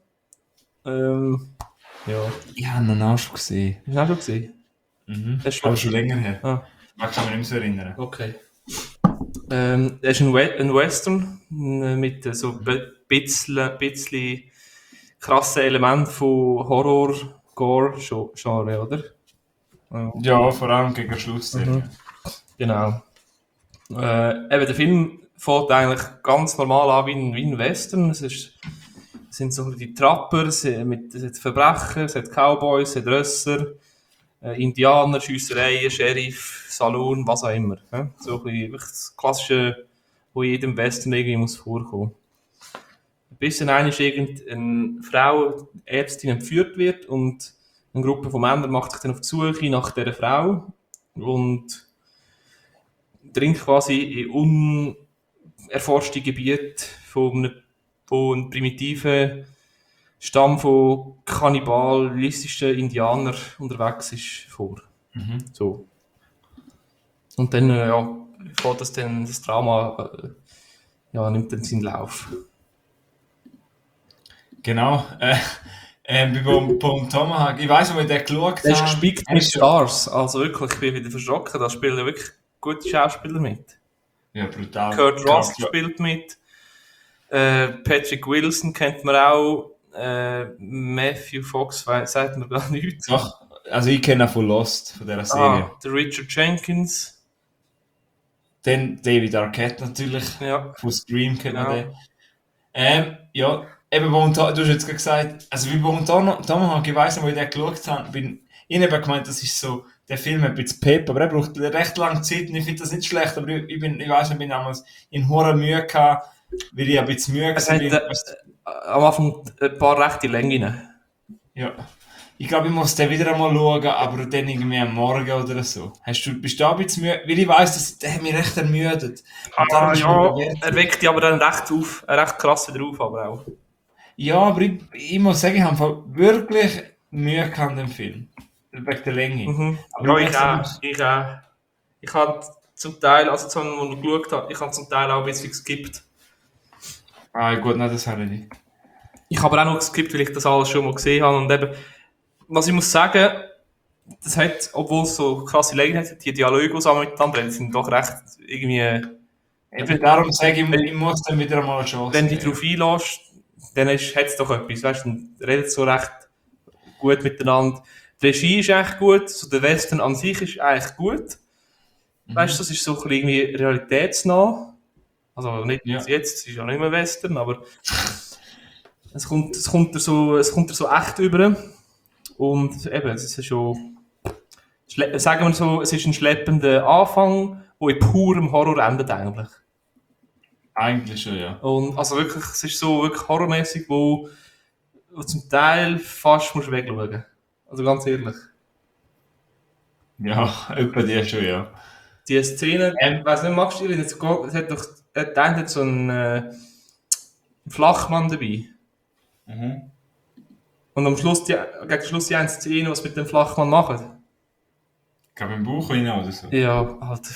Ja. Ich habe ihn auch schon gesehen. Hast du auch schon gesehen? Das ist aber schon länger her. Ah. Ich kann mich nicht mehr so erinnern. Okay. Er ist ein Western mit so ein bisschen krassen Elementen von Horror, Gore-Genre, oder? Ja, vor allem gegen Schluss. Genau. Eben, der Film fängt eigentlich ganz normal an wie ein Western. Es sind so die Trapper, es hat Verbrecher, es hat Cowboys, es hat Rösser, Indianer, Schiessereien, Sheriff, Saloon, was auch immer. Ja? So ein bisschen das Klassische, wo in jedem Western irgendwie muss vorkommen. Bis dann irgendeine Frau, Ärztin, entführt wird und eine Gruppe von Männern macht sich dann auf die Suche nach dieser Frau und dringt quasi in unerforschte Gebiete von einem primitiven Stamm von kannibalistischen Indianern unterwegs ist vor. So. Und dann fährt das Drama nimmt dann seinen Lauf. Genau. Beim Tomahawk, ich weiss, wo wir den geschaut haben. Der ist gespickt mit Stars. Also wirklich, ich bin wieder verschrocken. Da spielen wirklich gute Schauspieler mit. Ja, brutal. Kurt Russell spielt mit. Patrick Wilson kennt man auch. Matthew Fox sagt mir gar nichts. Doch, also ich kenne ihn von Lost, von dieser Serie. Der Richard Jenkins. Dann David Arquette natürlich, Ja, von Scream kennt man genau. den. Ja, eben, du hast jetzt gerade gesagt, also wie bei Tomahawk, ich weiss noch, wo ich den geschaut habe, ich habe gemeint, das ist so, der Film hat ein bisschen Pep, aber er braucht recht lange Zeit und ich finde das nicht schlecht, aber ich weiss, ich bin damals in hoher Mühe gehabt, weil ich ein bisschen müde Es hat war. am Anfang ein paar rechte Längen. Ja. Ich glaube, ich muss den wieder einmal schauen, aber dann irgendwie am Morgen oder so. Bist du da ein bisschen müde? Weil ich weiss, der hat mich recht ermüdet. Und darum ist mir wert. Er weckt dich aber dann recht auf, recht krass wieder auf, aber auch. Ja, aber ich muss sagen, ich habe wirklich Mühe gehabt an dem Film. Wegen der Länge. Aber Ja, ich auch. Ich habe zum Teil, also zu wo ich geschaut habe, ich habe zum Teil auch ein bisschen geskippt. Ah, gut, nein, das habe ich nicht. Ich habe aber auch noch geskippt, weil ich das alles schon mal gesehen habe. Und eben, was ich muss sagen, das hat, obwohl es so krasse Längen hat, die Dialoge zusammen miteinander, die sind doch recht irgendwie... Eben darum sage ich muss dann wieder einmal eine Chance Wenn du dich darauf einlässt, dann hat es doch etwas, weißt du, dann redet so recht gut miteinander. Die Regie ist echt gut, so der Western an sich ist eigentlich gut. Weißt du, das ist so ein bisschen irgendwie realitätsnah. Also nicht jetzt, es ist ja nicht mehr Western, aber es kommt dir so echt über. Und eben, es ist schon, sagen wir so, es ist ein schleppender Anfang, der in purem Horror endet eigentlich. Eigentlich schon, ja. Und also wirklich, es ist so wirklich horrormäßig, wo zum Teil fast musst du wegschauen. Also ganz ehrlich. Ja, etwa die schon, ja. Die Szene, ich weiss nicht, magst du die? Es hat doch, da hat so einen Flachmann dabei. Mhm. Und am Schluss, gegen Schluss die eine Szene, was mit dem Flachmann machen. Ich glaube im Buch rein oder so. Ja, Alter.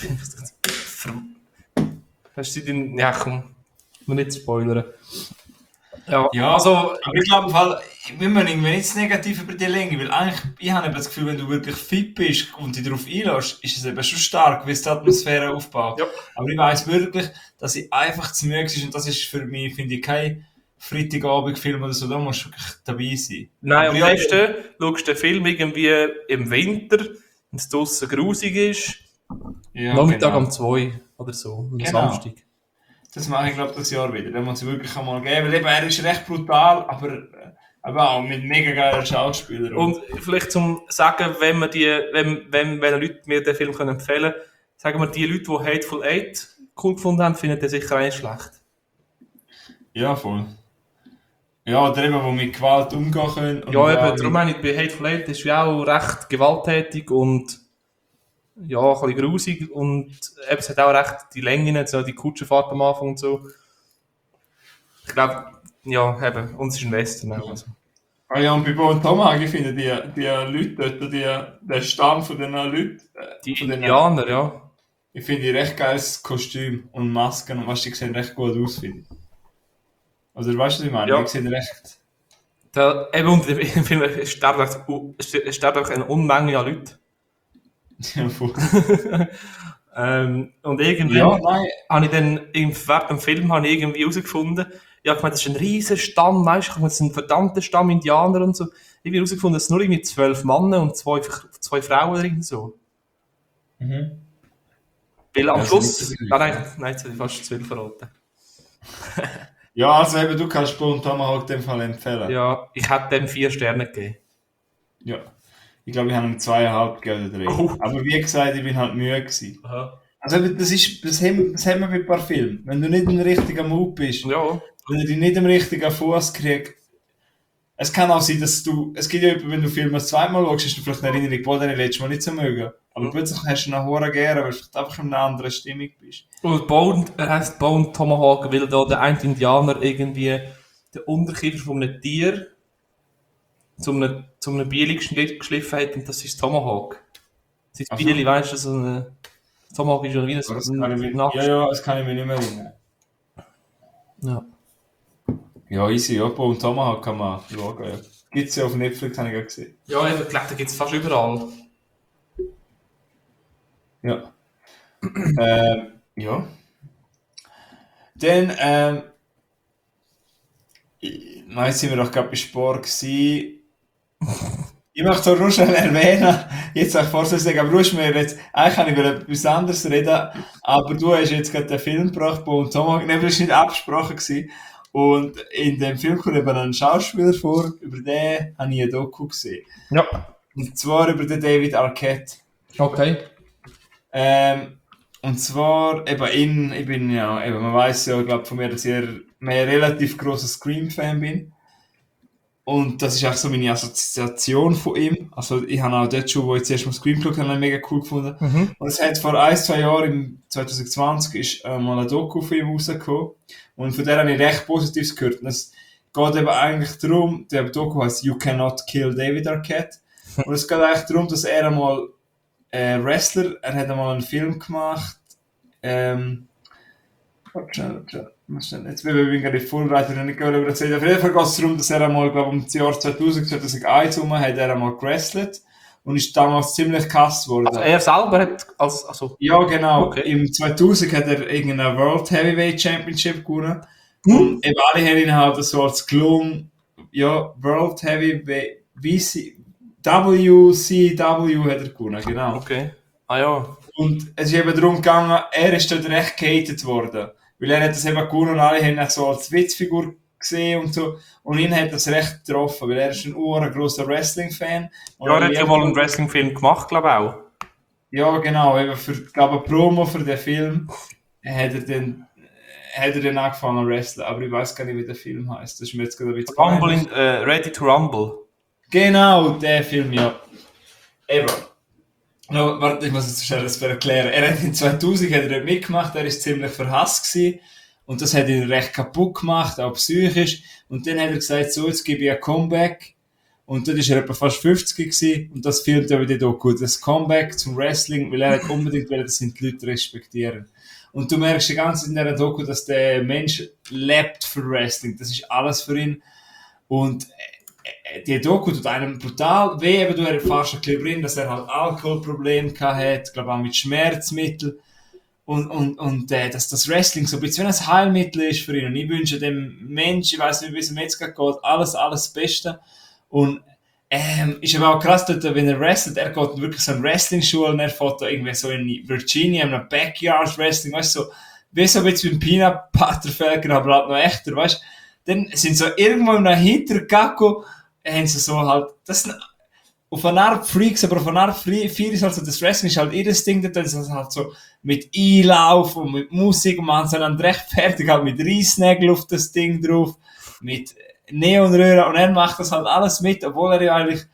Hast du den, ja komm, nur nicht spoilern. Ja, also, aber ich glaube, wir müssen irgendwie nicht zu negativ über die Länge, weil eigentlich, ich habe eben das Gefühl, wenn du wirklich fit bist und dich darauf einlässt, ist es eben schon stark, wie es die Atmosphäre aufbaut. ja. Aber ich weiss wirklich, dass ich einfach zu müde war und das ist für mich, finde ich, kein Freitagabendfilm oder so, da musst du wirklich dabei sein. Nein, aber am besten schaust du den Film irgendwie im Winter, wenn es draussen grusig ist. ja, Nachmittag genau. um 2 oder so, am Genau. Samstag. Das mache ich, glaube ich, das Jahr wieder. Den muss ich wirklich einmal geben. Weil eben, er ist recht brutal, aber auch mit mega geilen Schauspielern. Und vielleicht zum sagen, wenn Leute mir den Film empfehlen können, sagen wir, die Leute, die Hateful Eight cool gefunden haben, finden den sicher nicht schlecht. Ja, voll. Ja, oder eben, die mit Gewalt umgehen können. Und Ja, eben, darum meine ich, bei Hateful Eight ist ja auch recht gewalttätig und ja, ein bisschen grusig und eben, es hat auch recht die Längen, so die Kutschenfahrt am Anfang und so. Ich glaube, ja, eben, und es ist ein Western auch. Also. Ah ja, und bei Bo und Tomahawk, ich finde die Leute dort, der Stamm von diesen Leuten, Die von den Indianer, ja. ich finde die recht geiles Kostüm und Masken und was die sehen recht gut aus, finde ich. Oder weißt du, was ich meine? Ja. Die sehen recht... Eben, und im Film sterben auch eine Unmenge an Leuten. Ja, voll. Und irgendwann Ja, nein. habe ich dann während dem Film habe ich irgendwie herausgefunden, ja, ich meine, das ist ein riesen Stamm, weißt du, das ist ein verdammter Stamm Indianer und so. Ich habe herausgefunden, dass es nur irgendwie 12 Männer und zwei Frauen oder so. Mhm. Weil am Ja, Schluss... Nein, jetzt habe ich fast zu viel verraten. Ja, also eben, du kannst Bo und Tomahawk in dem Fall empfehlen. Ja, ich hätte dem 4 Sterne gegeben. Ja. Ich glaube, ich habe ihm 2,5 gegeben oder 3. Oh. Aber wie gesagt, ich bin halt müde gewesen. Aha. Also das haben wir bei ein paar Filmen. Wenn du nicht im richtigen Mut bist, Ja. wenn du dich nicht im richtigen Fuß kriegst, es kann auch sein, dass es gibt ja, wenn du Filme zweimal schaust, hast du vielleicht eine Erinnerung, boah, den letztes Mal nicht so mögen. Aber plötzlich hast du ihn nachher gerne, weil du vielleicht einfach in einer anderen Stimmung bist. Und er heisst Bone Tomahawk, weil da der eine Indianer irgendwie den Unterkiefer von einem Tier zum einem Bieli geschliffen hat und das ist Tomahawk. Das ist Also? Bieli, weißt du, so ein Tomahawk ist ja wie Das kann ich mir nicht mehr erinnern. Ja. Ja, easy, ja, Bo und Tomahawk kann man schauen. Ja. Gibt es ja auf Netflix, habe ich ja gesehen. Ja, eben, da gibt es fast überall. Ja. Ja. Dann, Nein, sind wir doch gerade bei Sport gewesen. Ich möchte auch nur schnell erwähnen, jetzt auch vorsichtig sagen, aber du hast mir jetzt, eigentlich kann ich über etwas anderes reden, aber du hast jetzt gerade den Film gebracht, wo Thomas, ne, das war nicht abgesprochen gewesen. Und in dem Film kommt eben ein Schauspieler vor, über den habe ich ein Doku gesehen. Ja. Und zwar über den David Arquette. Okay. Und zwar eben ich bin ja, eben, man weiß ja, ich glaube von mir, dass ich ein relativ grosser Scream-Fan bin. Und das ist auch so meine Assoziation von ihm. Also ich habe auch dort schon, wo ich zuerst mal Scream geschaut habe, mega cool gefunden. Mhm. Und es hat vor 1-2 Jahren, im 2020, ist mal ein Doku von ihm rausgekommen. Und von der habe ich recht Positives gehört. Und es geht eben eigentlich darum, der Doku heißt You Cannot Kill David Arquette. Und es geht eigentlich darum, dass er einmal Wrestler, er hat einmal einen Film gemacht, jetzt bin ich gerade vorbereitet und nicht gerade erzählen. Auf jeden Fall geht es darum, dass er einmal, glaube ich, um das Jahr 2000, 2001 herum, hat er einmal gewrestelt und ist damals ziemlich gehasst worden. Also er selber hat also Ja, genau. Okay. Im 2000 hat er irgendeine World Heavyweight Championship gewonnen. Und eben alle haben ihn halt so als gelungen, ja, World Heavyweight, WCW hat er gewonnen, genau. Okay. Ah ja. Und es ist eben darum gegangen, er ist dort recht gehatet worden. Weil er hat das eben gewonnen und alle haben ihn so als Witzfigur gesehen und so. Und ihn hat das recht getroffen, weil er ist ein grosser Wrestling-Fan. Und Ja, er hat ja mal einen Wrestling-Film gemacht, glaube ich auch. Ja, genau. Eben für, glaube ich, Promo für den Film hat er dann angefangen zu wrestlen. Aber ich weiß gar nicht, wie der Film heißt. Das ist mir jetzt gerade ein bisschen Rumble Ready to Rumble. Genau, der Film, ja. Eben. No, warte, ich muss jetzt schnell das erklären. Er hat in 2000 hat er dort mitgemacht, er war ziemlich verhasst gewesen. Und das hat ihn recht kaputt gemacht, auch psychisch. Und dann hat er gesagt, so, jetzt gebe ich ein Comeback. Und dort war er etwa fast 50 gewesen. Und das filmt ja wieder gut. Das Comeback zum Wrestling, weil er hat unbedingt will, dass ihn die Leute respektieren. Und du merkst die ganze Zeit in dieser Doku, dass der Mensch lebt für Wrestling. Das ist alles für ihn. Und die Doku tut einem brutal weh, eben du erfährst ein bisschen drin, dass er halt Alkoholprobleme hat, glaube auch mit Schmerzmitteln und dass das Wrestling so ein bisschen wie ein Heilmittel ist für ihn. Und ich wünsche dem Mensch, ich weiß nicht, wie es ihm jetzt geht, alles das Beste. Und ist aber auch krass, dort, wenn er wrestelt, er geht wirklich so in Wrestling-Schule und er fährt da irgendwie so in Virginia, in einem Backyard-Wrestling, weißt du, so, wie so ein bisschen wie ein Peanut Butter Falcon, aber halt noch echter, weißt du. Dann sind so irgendwo in einem Hintergacko, haben sie so halt, das sind auf eine Art Freaks, aber auf eine Art viel ist halt so, das Wrestling ist halt ihr Ding, dann ist halt so mit Einlauf und mit Musik und man hat dann recht fertig halt mit Reissnägeln auf das Ding drauf, mit Neonröhren und er macht das halt alles mit, obwohl er ja eigentlich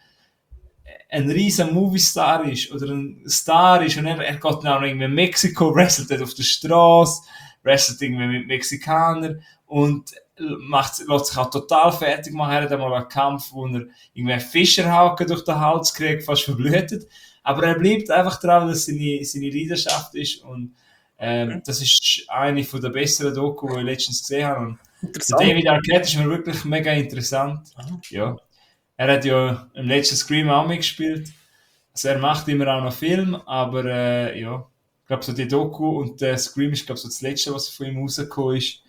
ein riesen Movie-Star ist oder ein Star ist und er geht dann auch noch irgendwie in Mexiko, wrestelt dort auf der Straße, wrestelt irgendwie mit Mexikanern und lässt sich auch total fertig machen. Er hat einmal einen Kampf, wo er irgendwie einen Fischerhaken durch den Hals kriegt, fast verblutet. Aber er bleibt einfach dran, dass seine Leidenschaft ist und das ist eine von der besseren Doku, die ich letztens gesehen habe. Und der David Arquette ist mir wirklich mega interessant. Ja. Er hat ja im letzten Scream auch mitgespielt. Also er macht immer auch noch Film, aber ja, ich glaube so die Doku und der Scream ist glaube so das Letzte, was von ihm rausgekommen ist.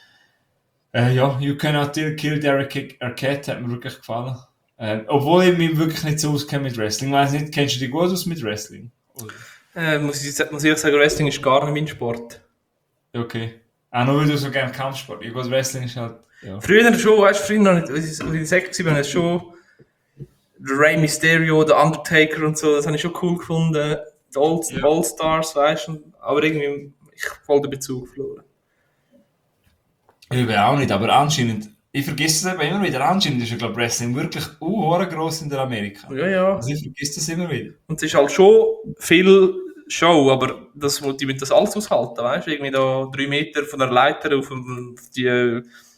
Ja, You Cannot Kill Derek Arquette hat mir wirklich gefallen. Obwohl ich mich wirklich nicht so auskenne mit Wrestling. Ich weiss nicht, kennst du dich gut aus mit Wrestling? Muss ich sagen, Wrestling ist gar nicht mein Sport. Okay. Auch nur weil du so gerne Kampfsport. Ich glaube, Wrestling ist halt... Ja. Früher schon, weißt du, früher noch nicht, als ich 6 war, schon der Rey Mysterio, der Undertaker und so, das habe ich schon cool gefunden. Die All-Stars, weißt du, aber irgendwie, ich habe voll den Bezug verloren. Ich will auch nicht, aber anscheinend, ich vergesse es eben immer wieder, anscheinend ist ja, glaube Wrestling wirklich gross in der Amerika. Ja. Also ich vergesse das immer wieder. Und es ist halt schon viel Show, aber die müssen das alles aushalten, weißt du, irgendwie da 3 Meter von der Leiter auf den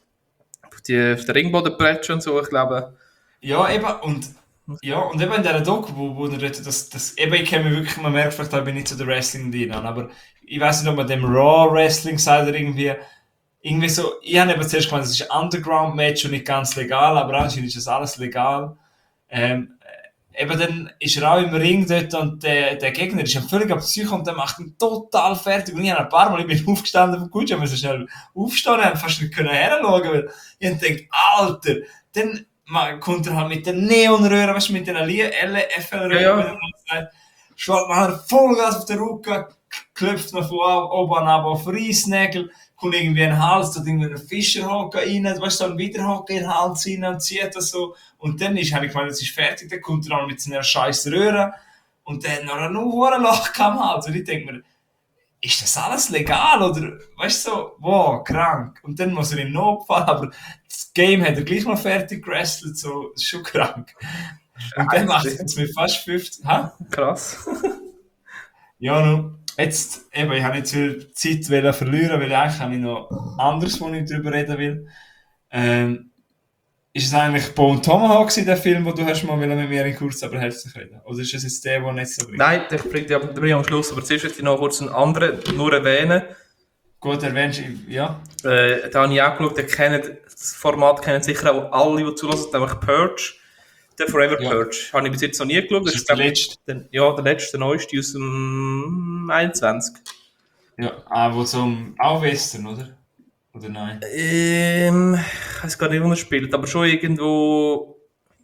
Ringboden plätschern und so, ich glaube. Ja, eben, und eben in dieser Doku, wo er eben, ich kenne mich wirklich, man merkt vielleicht, ich bin nicht so der Wrestling drin, aber ich weiß nicht, ob man dem Raw Wrestling sagt oder irgendwie so, ich habe eben zuerst gemeint, das ist ein Underground-Match und nicht ganz legal, aber anscheinend ist das alles legal. eben dann ist er auch im Ring dort und der Gegner ist ja völlig am Psycho und der macht ihn total fertig. Und ich habe ein paar Mal, ich bin aufgestanden vom Couch, aber so schnell aufstehen, ich habe fast nicht herschauen können, weil ich habe gedacht, Alter, dann kommt er halt mit den Neonröhren, weißt du, mit den FL-Röhren, schlägt man Vollgas auf den Rücken, klopft man von oben ab auf Reissnägel, kommt irgendwie in den Hals, tut irgendwie einen Fischerhaken rein, weißt du, dann wieder Haken in den Hals rein und zieht das so. Und dann habe ich gemeint, jetzt ist fertig, dann kommt er auch mit seiner scheiß Röhre und dann noch einen hohen Loch am Hals. Und ich denke mir, ist das alles legal? Oder, weißt du, so, wow, krank. Und dann muss er im Notfall, aber das Game hat er gleich noch fertig gewrestelt, so, das ist schon krank. Und dann macht er es mit fast 50. Ha? Krass. Ja, nun, jetzt, eben, ich habe nicht zu viel Zeit verlieren, weil eigentlich habe ich noch anderes, wo ich darüber reden will. Ist es eigentlich Bone Tomahawk der Film, den du hast mal mit mir in kurz aber herzlich reden? Oder ist es jetzt der nicht so bringt? Nein, ich bringe dich am Schluss, aber zuerst möchte ich noch kurz einen anderen nur erwähnen. Gut, erwähnst du, ja. Da habe ich auch geschaut, das Format kennen sicher auch alle, die zulassen, nämlich Purge. Der Forever Purge. Habe ich bis jetzt noch nie geschaut. Das ist der letzte. Der letzte, der neueste aus dem 21. Ja, wo zum auch Western, oder? Oder nein? Ich weiß gar nicht, wo er spielt, aber schon irgendwo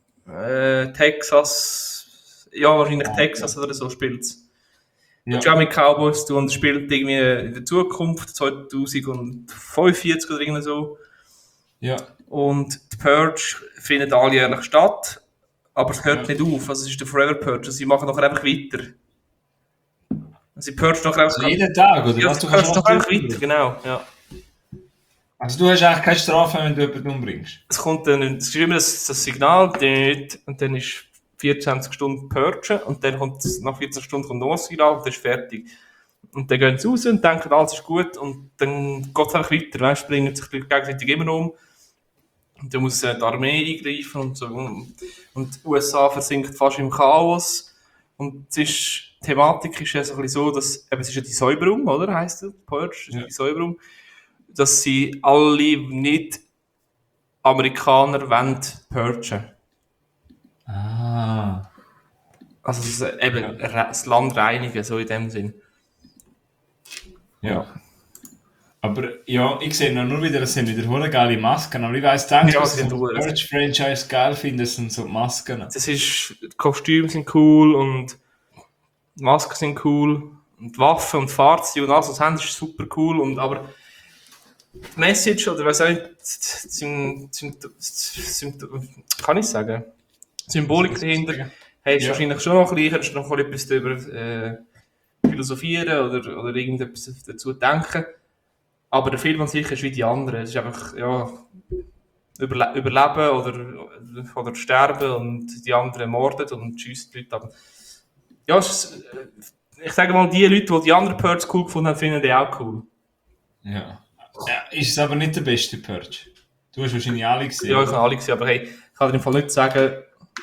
Texas. Ja, wahrscheinlich Texas oder so spielt es. Ja. Schon mit Cowboys und spielt irgendwie in der Zukunft, 2045 oder irgendwie so. Ja. Und die Purge findet alljährlich statt, aber es hört nicht auf. Also es ist der Forever Purge. Sie machen nachher einfach weiter. Sie purgen nachher einfach. Also jeden Tag, oder? Ja, was? Sie purgen nachher einfach weiter, genau. Ja. Also du hast eigentlich keine Strafe, wenn du jemanden umbringst? Es ist immer das Signal dort, und dann ist 24 Stunden Purgen und dann kommt nach 14 Stunden noch ein Signal und dann ist fertig. Und dann gehen sie raus und denken, alles ist gut und dann geht es einfach weiter. Weißt, bringen sich die Leute gegenseitig immer um. Und dann muss die Armee eingreifen und so. Und die USA versinkt fast im Chaos. Und die Thematik ist ja so ein bisschen so, dass, es ist ja die Säuberung, oder? Heisst das? Purge, ist die Säuberung. Dass sie alle nicht Amerikaner wollen purgen. Ah. Also eben das Land reinigen, so in dem Sinn. Ja. Aber ja, ich sehe noch nur wieder, das sind wieder hure geile Masken. Aber ich weiss, danke, dass ich das Purge-Franchise geil finde, das sind so Masken. Die Kostüme sind cool und die Masken sind cool. Und die Waffen und Fahrzeuge und alles, was haben, ist super cool. Aber die Message, oder was auch kann ich sagen? Symbolik dahinter, hast du wahrscheinlich schon noch ein bisschen, kannst du noch etwas darüber philosophieren oder irgendetwas dazu denken. Aber der Film an sich ist wie die anderen. Es ist einfach, ja, überleben oder sterben und die anderen morden und schiessen die Leute ab. Ja, ich sage mal, die Leute, die anderen Purge cool gefunden haben, finden die auch cool. Ja. Ist es aber nicht der beste Purge? Du hast wahrscheinlich alle gesehen. Ja, ich habe alle gesehen, aber hey, ich kann dir im Fall nicht sagen,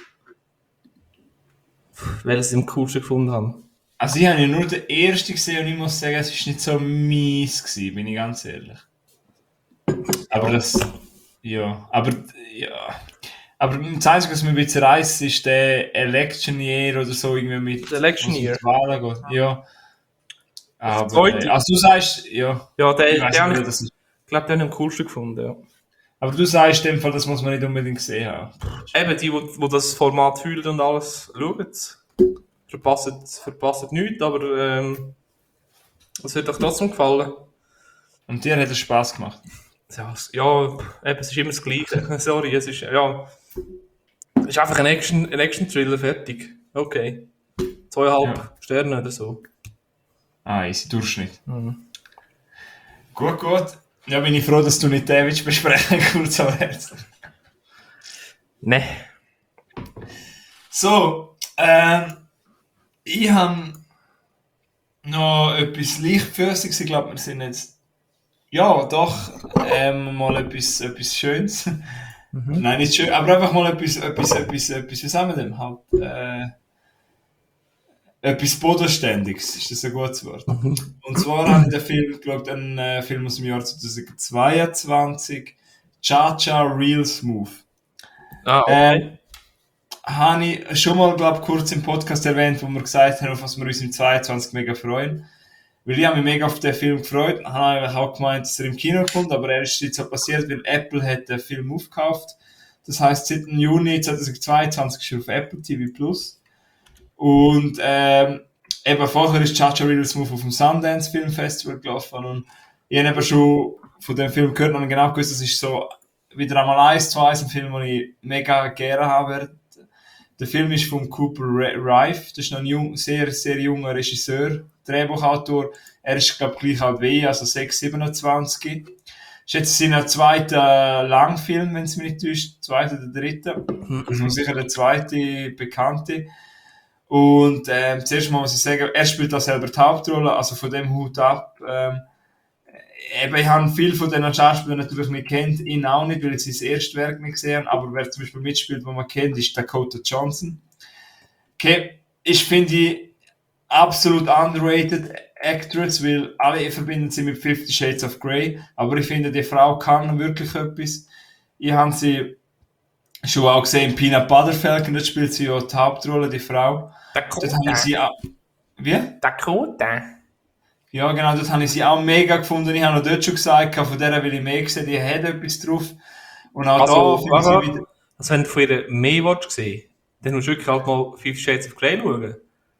welches ich am coolsten gefunden habe. Also ich habe ja nur den ersten gesehen und ich muss sagen, es war nicht so mies gewesen, bin ich ganz ehrlich. Aber das... Ja, aber... Ja... Aber das Einzige, was mir ein bisschen reißt, ist der Election Year oder so irgendwie mit... Election Year? Ja. Aber... also du sagst... Ja, ja ich glaube, den habe ich am coolsten gefunden, ja. Aber du sagst in dem Fall, das muss man nicht unbedingt gesehen haben. Eben, die das Format fühlen und alles schauen, verpassen nichts, aber es wird euch trotzdem gefallen. Und dir hat es Spass gemacht? Ja, eben, es ist immer das Gleiche. Sorry, es ist einfach ein Action-Thriller, fertig. Okay. 2,5 Sterne oder so. Ah, easy, Durchschnitt. Gut. Ja, bin ich froh, dass du nicht den willst besprechen, kurz aber herzlich. Ne. So, ich habe noch etwas Leichtfüßiges. Ich glaube, wir sind jetzt... Ja, doch, mal etwas Schönes. Nein, nicht schön, aber einfach mal etwas, wie sagen wir denn? Halt, etwas Bodenständiges, ist das ein gutes Wort? Und zwar habe ich den Film geschaut, einen Film aus dem Jahr 2022, Cha-Cha Real Smooth. Ah, okay. habe ich schon mal, glaube kurz im Podcast erwähnt, wo wir gesagt haben, auf was wir uns im 22 mega freuen. Weil ich habe mich mega auf den Film gefreut und habe eigentlich auch gemeint, dass er im Kino kommt, aber er ist jetzt so passiert, weil Apple hat den Film aufgekauft. Das heisst, seit dem Juni 2022 ist er auf Apple TV Plus. Und eben vorher ist Chacha Real Smooth auf dem Sundance Film Festival gelaufen und ich habe eben schon von dem Film gehört und genau gewusst, das ist so wieder einmal 1:1 ein Film, den ich mega gerne habe. Der Film ist von Cooper Rife, das ist noch ein sehr, sehr junger Regisseur, Drehbuchautor. Er ist, glaube ich, gleich alt wie ich, also 6, 27. Ist jetzt sein zweiter Langfilm, wenn es mich nicht täuscht, zweiter oder dritter. Also sicher der zweite bekannte. Und zuerst mal muss ich sagen, er spielt da selber die Hauptrolle, also von dem Hut ab. Eben, ich habe viel von diesen Schauspielern natürlich nicht kennt, ihn auch nicht, weil ich sein erstes Werk nicht gesehen habe, aber wer zum Beispiel mitspielt, den man kennt, ist Dakota Johnson. Okay, ich finde die absolut underrated Actress, weil alle verbinden sie mit 50 Shades of Grey, aber ich finde, die Frau kann wirklich etwas. Ich habe sie schon auch gesehen in Peanut Butter Falcon, dort spielt sie ja die Hauptrolle, die Frau. Dort habe ich sie auch... Wie? Dakota. Ja, genau, dort habe ich sie auch mega gefunden. Ich habe noch dort schon gesagt, von der will ich mehr sehen, die hat etwas drauf. Und auch da finde ich sie wieder... Also wenn du von ihr mehr willst sehen, dann musst du wirklich halt mal 5 Shades of Grey schauen.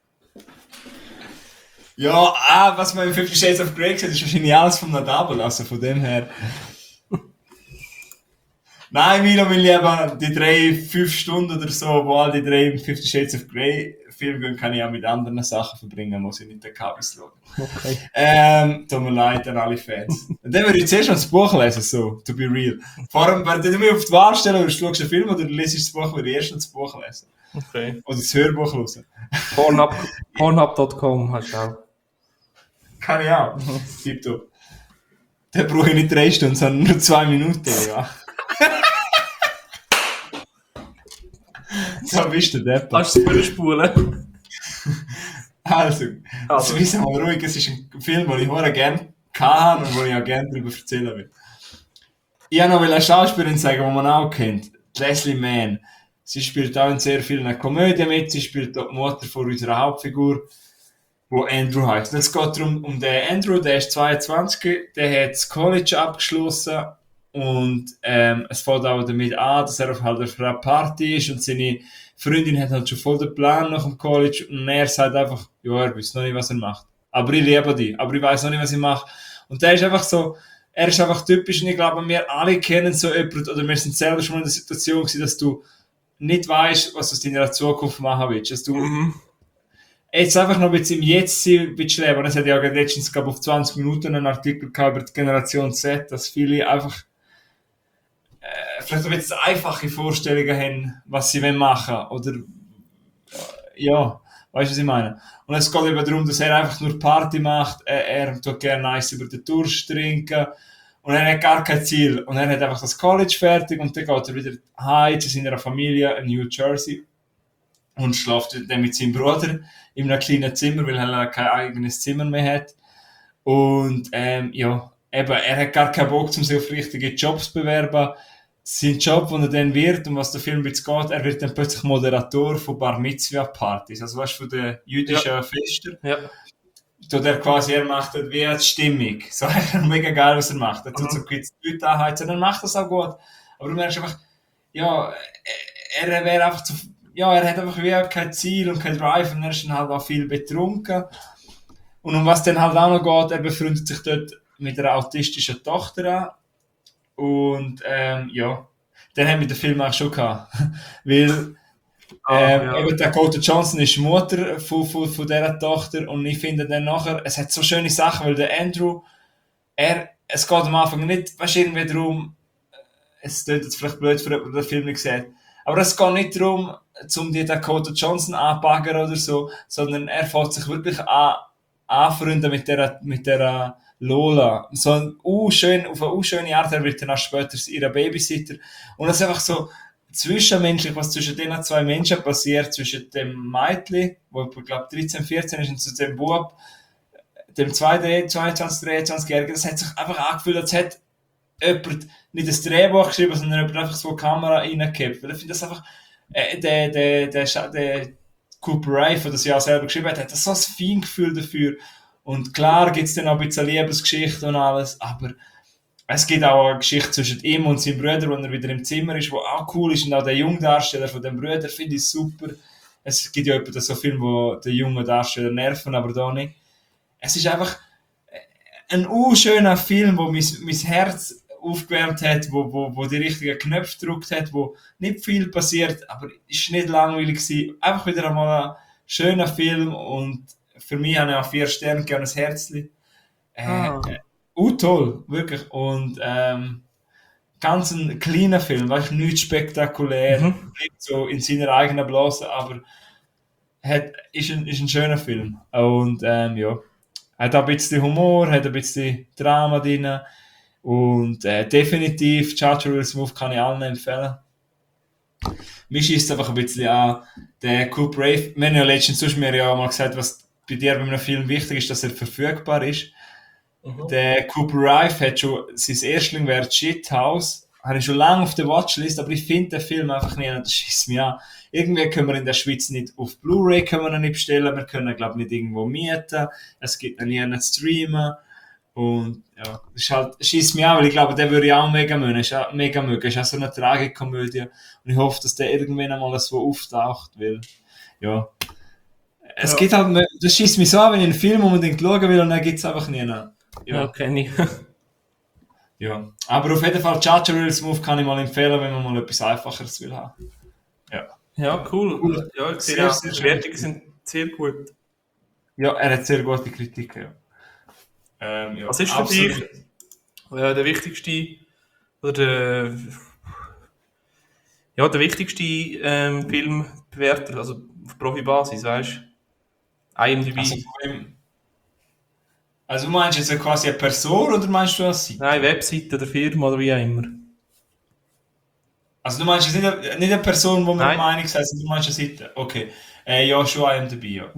Ja, was man in 50 Shades of Grey sieht, ist wahrscheinlich alles von einer Double, also von dem her... Nein, Milo, wir lieben die 5 Stunden oder so, wo all die 50 Shades of Grey Filme gehen, kann ich auch mit anderen Sachen verbringen, muss ich nicht den Kabis schauen. Okay. Tut mir leid an alle Fans. Und dann würde ich zuerst noch das Buch lesen, so, to be real. Vor allem, wenn du mich auf die Wahl stellen würdest, schaust du einen Film oder du liest das Buch, würde ich erst noch das Buch lesen. Okay. Oder das Hörbuch hören. Pornhub.com hast du auch. Kann ich auch. Tipptopp. Dann brauche ich nicht 3 Stunden, sondern nur 2 Minuten, ja. So bist du Depp. Kannst du es überspulen? Also, jetzt wissen wir ruhig, es ist ein Film, den ich sehr gerne kann und wo ich auch gerne darüber erzählen will. Ich wollte noch eine Schauspielerin sagen, die man auch kennt. Leslie Mann. Sie spielt auch in sehr vielen Komödien mit. Sie spielt auch die Mutter von unserer Hauptfigur, wo Andrew heißt. Es geht darum, um den Andrew, der ist 22, der hat das College abgeschlossen und es fängt auch damit an, dass er halt auf einer Party ist und seine Freundin hat halt schon voll den Plan nach dem College und er sagt einfach, ja, er weiß noch nicht, was er macht. Aber ich liebe dich, aber ich weiß noch nicht, was ich mache. Und der ist einfach so, er ist einfach typisch und ich glaube, wir alle kennen so jemanden oder wir sind selber schon mal in der Situation gewesen, dass du nicht weißt, was du aus deiner Zukunft machen willst. Dass du jetzt einfach noch ein bisschen im Jetzt sein willst leben. Und es hat ja letztens, glaube ich, auf 20 Minuten einen Artikel gehabt über die Generation Z, dass viele einfach vielleicht ein bisschen einfache Vorstellungen haben, was sie machen wollen. Oder ja, weißt du, was ich meine? Und es geht eben darum, dass er einfach nur Party macht, er tut gerne nice über den Durst trinken und er hat gar kein Ziel. Und er hat einfach das College fertig und dann geht er wieder heim zu seiner Familie in New Jersey und schläft dann mit seinem Bruder in einem kleinen Zimmer, weil er kein eigenes Zimmer mehr hat. Und ja, eben, er hat gar keinen Bock, um sich auf richtige Jobs zu bewerben. Sein Job, den er dann wird und was der Film jetzt geht, er wird dann plötzlich Moderator von Bar Mitzvah-Partys, also weißt du, von den jüdischen Festen. Ja. Er quasi, er macht das wie eine Stimmung. So, mega geil, was er macht. Er tut so kurz die Leute anheizen, dann macht das auch gut. Aber du merkst einfach, ja, er wäre einfach zu, ja, er hat einfach wie kein Ziel und kein Drive und er ist dann halt auch viel betrunken. Und um was dann halt auch noch geht, er befreundet sich dort mit einer autistischen Tochter an. Und ja, dann haben wir den Film auch schon gehabt. Weil eben Dakota Johnson ist die Mutter von dieser Tochter und ich finde dann nachher, es hat so schöne Sachen, weil der Andrew, es geht am Anfang nicht, weißt du, irgendwie darum, es klingt jetzt vielleicht blöd für jemanden, der den Film nicht sieht, aber es geht nicht darum, um die Dakota Johnson anzubaggern oder so, sondern er fängt sich wirklich anfreunden mit der Lola. So auf eine schöne Art, er wird dann auch später ihre Babysitter. Und das ist einfach so zwischenmenschlich, was zwischen den zwei Menschen passiert, zwischen dem Mädchen, wo ich glaube 13, 14 ist, und zu dem Bub, dem 22, 23-Jährigen, das hat sich einfach angefühlt, als hätte jemand nicht das Drehbuch geschrieben, sondern jemand einfach so eine Kamera reingekippt. Weil ich finde das einfach der Cooper Raiff, der das ja selber geschrieben hat, hat so ein Feingefühl dafür. Und klar gibt es dann auch ein bisschen Liebesgeschichte und alles, aber es gibt auch eine Geschichte zwischen ihm und seinem Bruder, wo er wieder im Zimmer ist, wo auch cool ist. Und auch der Jungdarsteller von dem Bruder finde ich super. Es gibt ja etwa so Filme, wo der junge Darsteller nerven, aber da nicht. Es ist einfach ein schöner Film, wo mein Herz aufgewärmt hat, wo die richtigen Knöpfe gedrückt hat, wo nicht viel passiert, aber es war nicht langweilig gewesen. Einfach wieder einmal ein schöner Film und für mich habe ich auch 4 Sterne gegeben, ein Herzchen. Toll, wirklich. Und ganz ein kleiner Film, weißt, nicht spektakulär, bleibt so in seiner eigenen Blase, aber ist ein schöner Film. Und ja, hat auch ein bisschen Humor, hat ein bisschen Drama drin. Und definitiv, Charger Will Smooth kann ich allen empfehlen. Mir schießt einfach ein bisschen an, der Cooper Raiff, wir haben ja letztens sonst mir ja mal gesagt, was bei dir bei einem Film wichtig ist, dass er verfügbar ist. Der Cooper Raiff hat schon, sein Erstling wäre Shithouse, habe ich schon lange auf der Watchlist, aber ich finde den Film einfach nicht, und das schießt mich an. Irgendwie können wir in der Schweiz nicht auf Blu-ray können wir ihn nicht bestellen, wir können, glaube ich, nicht irgendwo mieten, es gibt ihn nie streamen. Und ja, das ist halt, schießt mich an, weil ich glaube, der würde ich auch mega mögen. Ist auch mega mögen. Ist auch so eine Tragikomödie. Und ich hoffe, dass der irgendwann einmal so auftaucht, weil, ja. Es geht halt, das schießt mich so an, wenn ich einen Film unbedingt schauen will und dann gibt es einfach nie einen. Ja, kenne ich. Ja. Aber auf jeden Fall, Charger Will Smooth kann ich mal empfehlen, wenn man mal etwas Einfacheres will haben. Ja. Ja, cool. Ja, ich sehe auch, die Bewertungen sind sehr gut. Ja, er hat sehr gute Kritiken, ja. Ja, was ist für dich der wichtigste oder der wichtigste Filmbewerter, also auf Profibasis, weißt du? IMDb. Also du meinst jetzt quasi eine Person oder meinst du eine Seite? Nein, Webseite oder Firma oder wie auch immer. Also du meinst jetzt nicht eine Person, wo wir Meinung sind, du meinst eine Seite? Okay. Ja, schon IMDb, ja.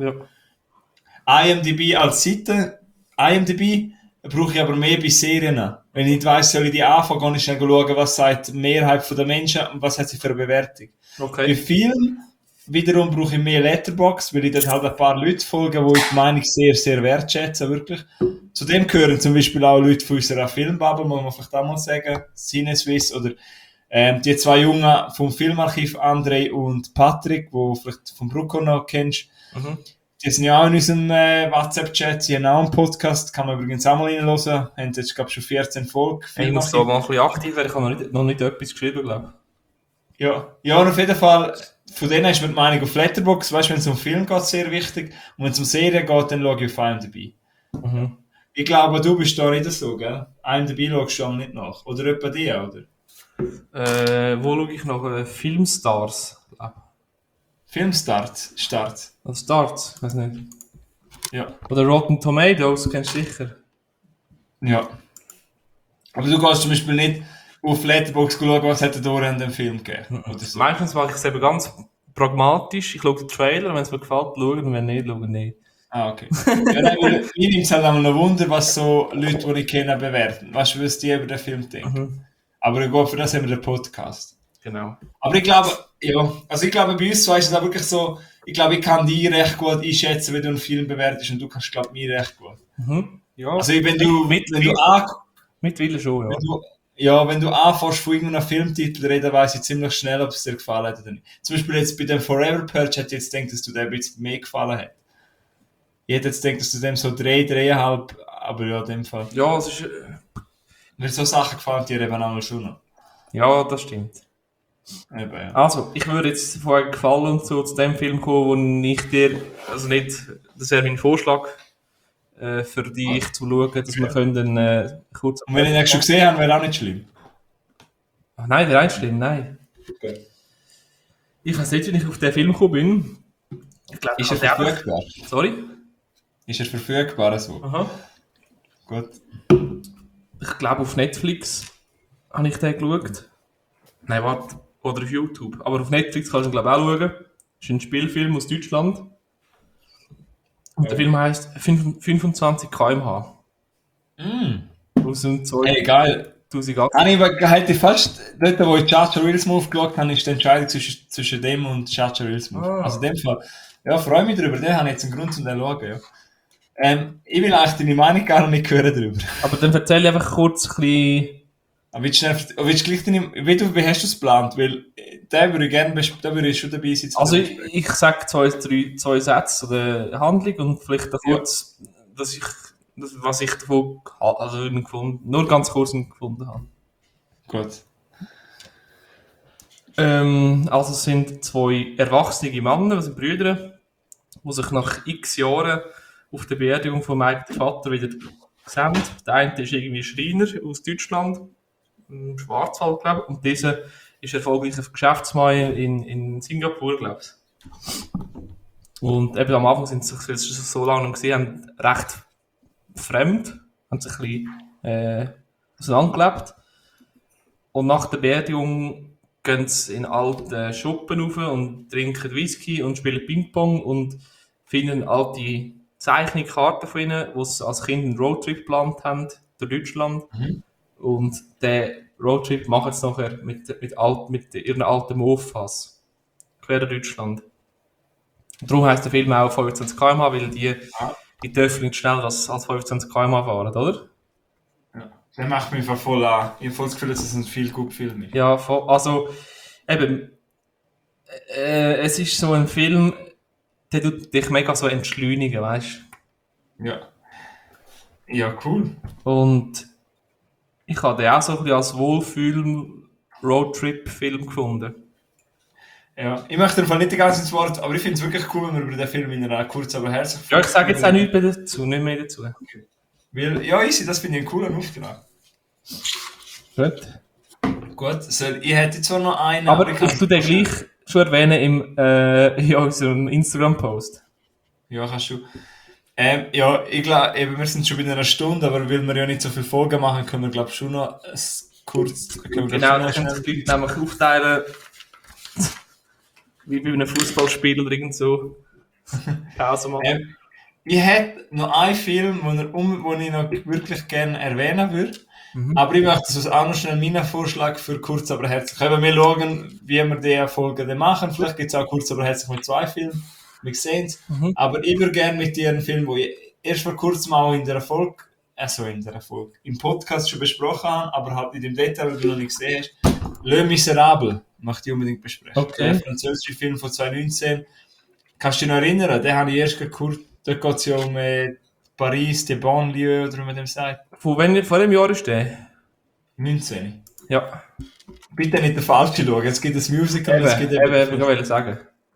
IMDb als Seite, IMDb brauche ich aber mehr bei Serien. Wenn ich nicht weiss, soll ich die anfangen, kann ich schnell schauen, was sagt die Mehrheit der Menschen und was hat sie für eine Bewertung. Okay. Bei Filmen wiederum brauche ich mehr Letterboxd, weil ich dort halt ein paar Leute folge, die ich die Meinung sehr, sehr wertschätzen, wirklich. Zudem gehören zum Beispiel auch Leute von unserer Filmbubble, muss man vielleicht auch mal sagen, CineSwiss oder die 2 Jungen vom Filmarchiv, André und Patrick, die du vielleicht vom Brucko noch kennst. Die sind ja auch in unserem WhatsApp-Chat, sie haben auch einen Podcast, kann man übrigens auch mal reinhören, haben jetzt, glaube ich, schon 14 Folgen. Ich muss da mal ein bisschen aktiv werden, ich habe noch nicht etwas geschrieben, glaube ich. Ja, und auf jeden Fall, von denen ist mir die Meinung auf Letterboxd, weißt du, wenn es um Film geht, sehr wichtig, und wenn es um Serien geht, dann schaue ich auf IMDb. Ich glaube, du bist da nicht so, gell? IMDb schaust du auch nicht nach. Oder etwa die, oder? Wo schaue ich noch? Filmstars. Filmstart. Also Starts, ich weiß nicht. Ja. Oder Rotten Tomatoes, kennst du sicher. Ja. Aber du gehst zum Beispiel nicht auf Letterboxd schauen, was hat er da in dem Film gegeben. So. Meistens mache ich es eben ganz pragmatisch. Ich schaue den Trailer, wenn es mir gefällt, schauen, und wenn nicht, schauen nicht. Ah, okay. Ja, nein, mir nimmt es halt auch noch Wunder, was so Leute, die ich kenne, bewerten. Weißt du, was die über den Film denken. Aber gut, für das haben wir den Podcast. Genau. Aber ich glaube, bei uns so ist es auch wirklich so, ich glaube, ich kann dich recht gut einschätzen, wenn du einen Film bewertest und du kannst, glaube ich, mich recht gut. Ja. Also wenn du mittlerweile schon, ja. Wenn du anfängst von irgendeinem Filmtitel reden, weiss ich ziemlich schnell, ob es dir gefallen hat oder nicht. Zum Beispiel jetzt bei dem Forever Purge hätte ich jetzt gedacht, dass du dir ein bisschen mehr gefallen hat. Ich hätte jetzt gedacht, dass du dem so 3,5, aber ja, in dem Fall. Ja, es ist... Mir so Sachen gefallen dir eben auch schon noch. Ja, das stimmt. Eben, ja. Also, ich würde jetzt vorher gefallen zu dem Film kommen, wo ich dir, also nicht, das wäre mein Vorschlag für dich zu schauen, dass wir können kurz... Und wenn ich den schon gesehen habe, wäre auch nicht schlimm. Ach nein, wäre nicht schlimm, nein. Okay. Ich weiß nicht, wie ich auf den Film gekommen bin. Ich glaub, ist er verfügbar? Sorry? Ist er verfügbar so? Aha. Gut. Ich glaube, auf Netflix habe ich den geschaut. Nein, warte. Oder auf YouTube. Aber auf Netflix kannst du ihn, glaube ich, auch schauen. Das ist ein Spielfilm aus Deutschland. Und der Film heisst 25 km/h. Hey, geil. Hätte ich fast, dort wo ich Chacha Real Smooth geschaut habe, ist die Entscheidung zwischen dem und Chacha Real Smooth. Also in dem Fall, ja, freue mich drüber, den habe ich jetzt einen Grund, um den zu schauen, ja. Ich will eigentlich deine Meinung gar nicht hören drüber. Aber dann erzähl einfach kurz ein bisschen... Aber willst du gleich wie hast du es geplant? Weil, da würde ich gerne, da würde ich schon dabei sein. Also ich sage zwei Sätze oder Handlung und vielleicht kurz, was ich davon nur ganz kurz gefunden habe. Gut. Also es sind zwei erwachsene Männer, das sind Brüder, die sich nach x Jahren auf der Beerdigung von meinem Vater wieder sehen. Der eine ist irgendwie Schreiner aus Deutschland, im Schwarzwald, glaube ich, und dieser ist erfolgreicher Geschäftsmann in Singapur, glaube ich. Und eben am Anfang sind sie sich so lange noch gesehen, haben recht fremd, haben sich ein bisschen auseinandergelebt. Und nach der Beerdigung gehen sie in alte Schuppen rauf und trinken Whisky und spielen Ping-Pong und finden alte Zeichnungskarten von ihnen, die sie als Kind einen Roadtrip geplant haben durch Deutschland. Und den Roadtrip machen sie nachher mit ihren alten Mofas quer durch Deutschland. Und darum heisst der Film auch 25 km/h, weil die dürfen nicht schneller als 25 km/h fahren, oder? Ja. Der macht mich voll an. Ich habe voll das Gefühl, dass es ein viel guter Film ist. Ja, also eben, es ist so ein Film, der tut dich mega so entschleunigen, weißt du? Ja. Ja, cool. Und ich habe den auch so ein bisschen als Wohlfühl-Roadtrip-Film gefunden. Ja, ich möchte einfach nicht die ganze ins Wort, aber ich finde es wirklich cool, wenn wir über den Film in einer kurz aber herzlich... Ja, ich sage jetzt auch nichts mehr dazu, nicht mehr dazu. Okay. Weil, ja, easy, das finde ich einen coolen Auftrag. Gut, ich hätte zwar noch einen... Aber ich tue den gleich schon erwähnen in unserem Instagram-Post. Ja, kannst du. Ja, ich glaube, wir sind schon bei einer Stunde, aber weil wir ja nicht so viele Folgen machen, können wir, glaube ich, schon noch kurz... Genau, dann können sich die Leute nämlich aufteilen, wie bei einem Fußballspiel oder irgend so. Pause machen. Ich hätte noch einen Film, den ich noch wirklich gerne erwähnen würde. Aber ich möchte das auch noch schnell meinen Vorschlag für kurz aber herzlich. Können wir schauen, wie wir die Folge machen. Vielleicht gibt es auch kurz aber herzlich mit 2 Filmen. Wir sehen es. Aber ich würde gerne mit dir einen Film, den ich erst vor kurzem auch in der Folge, im Podcast schon besprochen habe, aber halt nicht im Detail, weil du noch nicht gesehen hast. Le Miserable möchte ich unbedingt besprechen. Okay. Der französische Film von 2019. Kannst du dich noch erinnern? Den habe ich erst kurz. Dort geht es ja um Paris, die Banlieue, oder wie man dem sagt. Von welchem Jahr ist der? 19. Ja. Bitte nicht den falschen schauen. Es gibt ein Musical. Ich wollte sagen.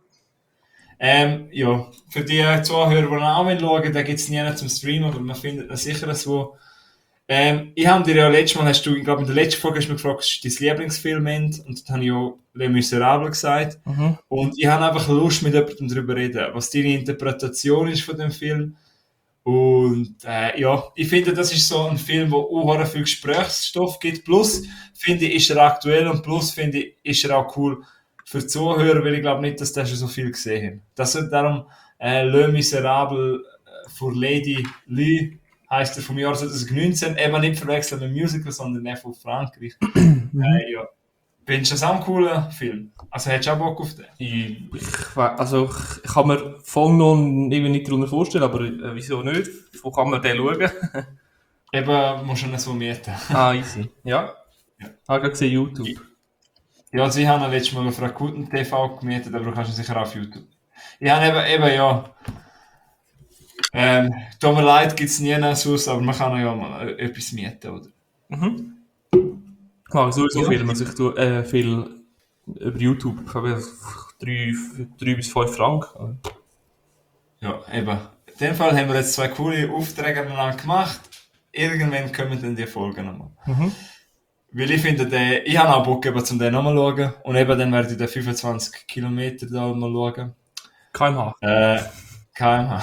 Ja, für die Zuhörer, die auch schauen wollen, da gibt es nie zum Streamen, aber man findet da sicher wo. Ich habe dir ja letztes Mal, ich glaube in der letzten Folge hast du mich gefragt, was ist dein Lieblingsfilm ist? Und dann habe ich ja Les Miserables gesagt. Und ich habe einfach Lust, mit jemandem darüber zu reden, was deine Interpretation ist von dem Film. Und ja, ich finde, das ist so ein Film, wo auch viel Gesprächsstoff gibt. Plus, finde ich, ist er aktuell und plus, finde ich, ist er auch cool für die Zuhörer, weil ich glaube nicht, dass der schon so viel gesehen hat. Das ist darum Le Miserable für Lady Lee, heisst er vom Jahr 2019, eben nicht verwechseln mit Musical, sondern der von Frankreich. Ja. Findest du das auch ein cooler Film? Also hättest du auch Bock auf den? Ich kann mir voll noch nicht darunter vorstellen, aber wieso nicht? Wo kann man den schauen? Eben, musst du ihn so mieten. Easy. Ja. Habe gerade gesehen, YouTube. Ja, sie haben ihn letztes Mal auf Rakuten TV gemietet, aber du kannst ihn sicher auf YouTube. Ich habe eben ja... tut mir leid, gibt es nie sonst, aber man kann ja mal etwas mieten, oder? Ich mag sowieso Filme, also ich tue viel über YouTube, ich habe 3 bis 5 Franken. Ja, eben. In dem Fall haben wir jetzt 2 coole Aufträge miteinander gemacht. Irgendwann kommen dann die Folgen nochmal. Weil ich finde, ich habe auch Bock, eben, zum den nochmal zu schauen. Und eben dann werde ich den 25 Kilometer da mal schauen. km/h. km/h.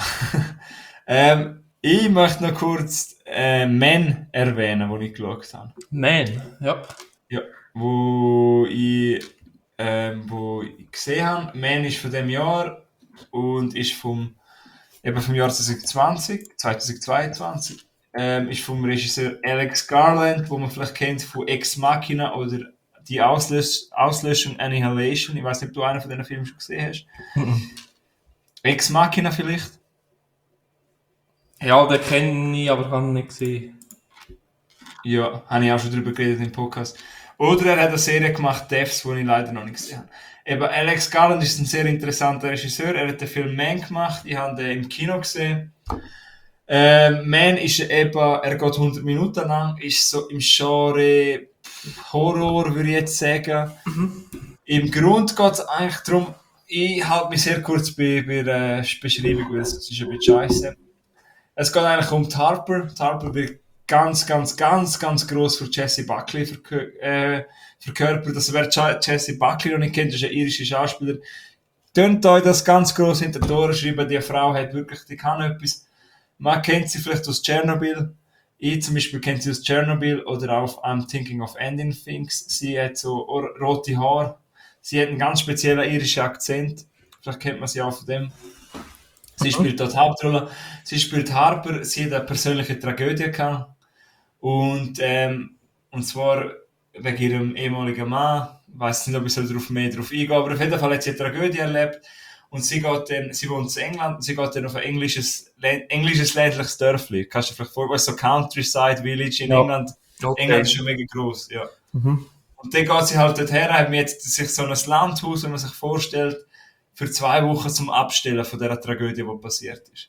Ich möchte noch kurz Men erwähnen, die ich geschaut habe. Men, ja. Ja, wo ich gesehen habe. Men ist von diesem Jahr und ist vom Jahr 2022. ist vom Regisseur Alex Garland, wo man vielleicht kennt von Ex Machina oder die Auslöschung Annihilation. Ich weiß nicht, ob du einen von diesen Filmen schon gesehen hast. Ex Machina vielleicht? Ja, den kenne ich, aber kann nicht gesehen. Ja, habe ich auch schon darüber geredet im Podcast. Oder er hat eine Serie gemacht, Devs, die ich leider noch nicht gesehen habe. Eben, Alex Garland ist ein sehr interessanter Regisseur. Er hat den Film Man gemacht. Ich habe den im Kino gesehen. Man ist eben, er geht 100 Minuten lang, ist so im Genre Horror, würde ich jetzt sagen. Im Grund geht es eigentlich darum, ich halte mich sehr kurz bei der Beschreibung, weil es ist ein bisschen scheiße. Es geht eigentlich um die Harper. Die Harper wird ganz groß für Jessie Buckley verkörpert. Also wer Jessie Buckley noch nicht kennt, ist ein irischer Schauspieler. Tönt euch das ganz groß hinter die Ohren schreiben, die Frau hat wirklich, die kann etwas. Man kennt sie vielleicht aus Tschernobyl. Ich zum Beispiel kenne sie aus Tschernobyl oder auf I'm Thinking of Ending Things. Sie hat so rote Haare. Sie hat einen ganz speziellen irischen Akzent. Vielleicht kennt man sie auch von dem. Sie spielt dort Hauptrolle. Sie spielt Harper. Sie hat eine persönliche Tragödie gehabt. Und zwar wegen ihrem ehemaligen Mann. Ich weiss nicht, ob ich mehr darauf eingehe, aber auf jeden Fall hat sie eine Tragödie erlebt. Und sie wohnt in England, und sie geht dann auf ein englisches ländliches Dörfli. Kannst du dir vielleicht vorstellen, so Countryside Village in England. Okay. England ist schon mega gross, ja. Und dann geht sie halt dorthin, hat mir jetzt sich so ein Landhaus, wenn man sich vorstellt, für 2 Wochen zum Abstellen von dieser Tragödie, die passiert ist.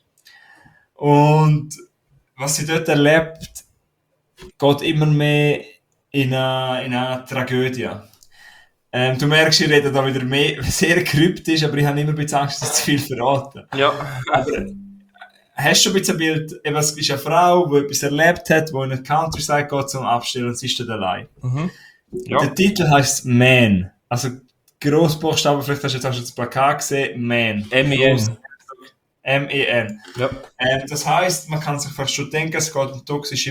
Und was sie dort erlebt, geht immer mehr in eine Tragödie. Du merkst, ich rede da wieder mehr, sehr kryptisch, aber ich habe immer ein bisschen Angst, dass ich zu viel verrate. Ja. Aber hast du schon ein bisschen ein Bild, es ist eine Frau, die etwas erlebt hat, die in eine Countryside geht zum Abstellen und sie ist dort allein. Ja. Der Titel heisst Man. Also Grossbuchstaben, vielleicht hast du jetzt auch schon das Plakat gesehen, Man. M-E-N. M-E-N. Ja. Das heisst, man kann sich fast schon denken, es geht um toxische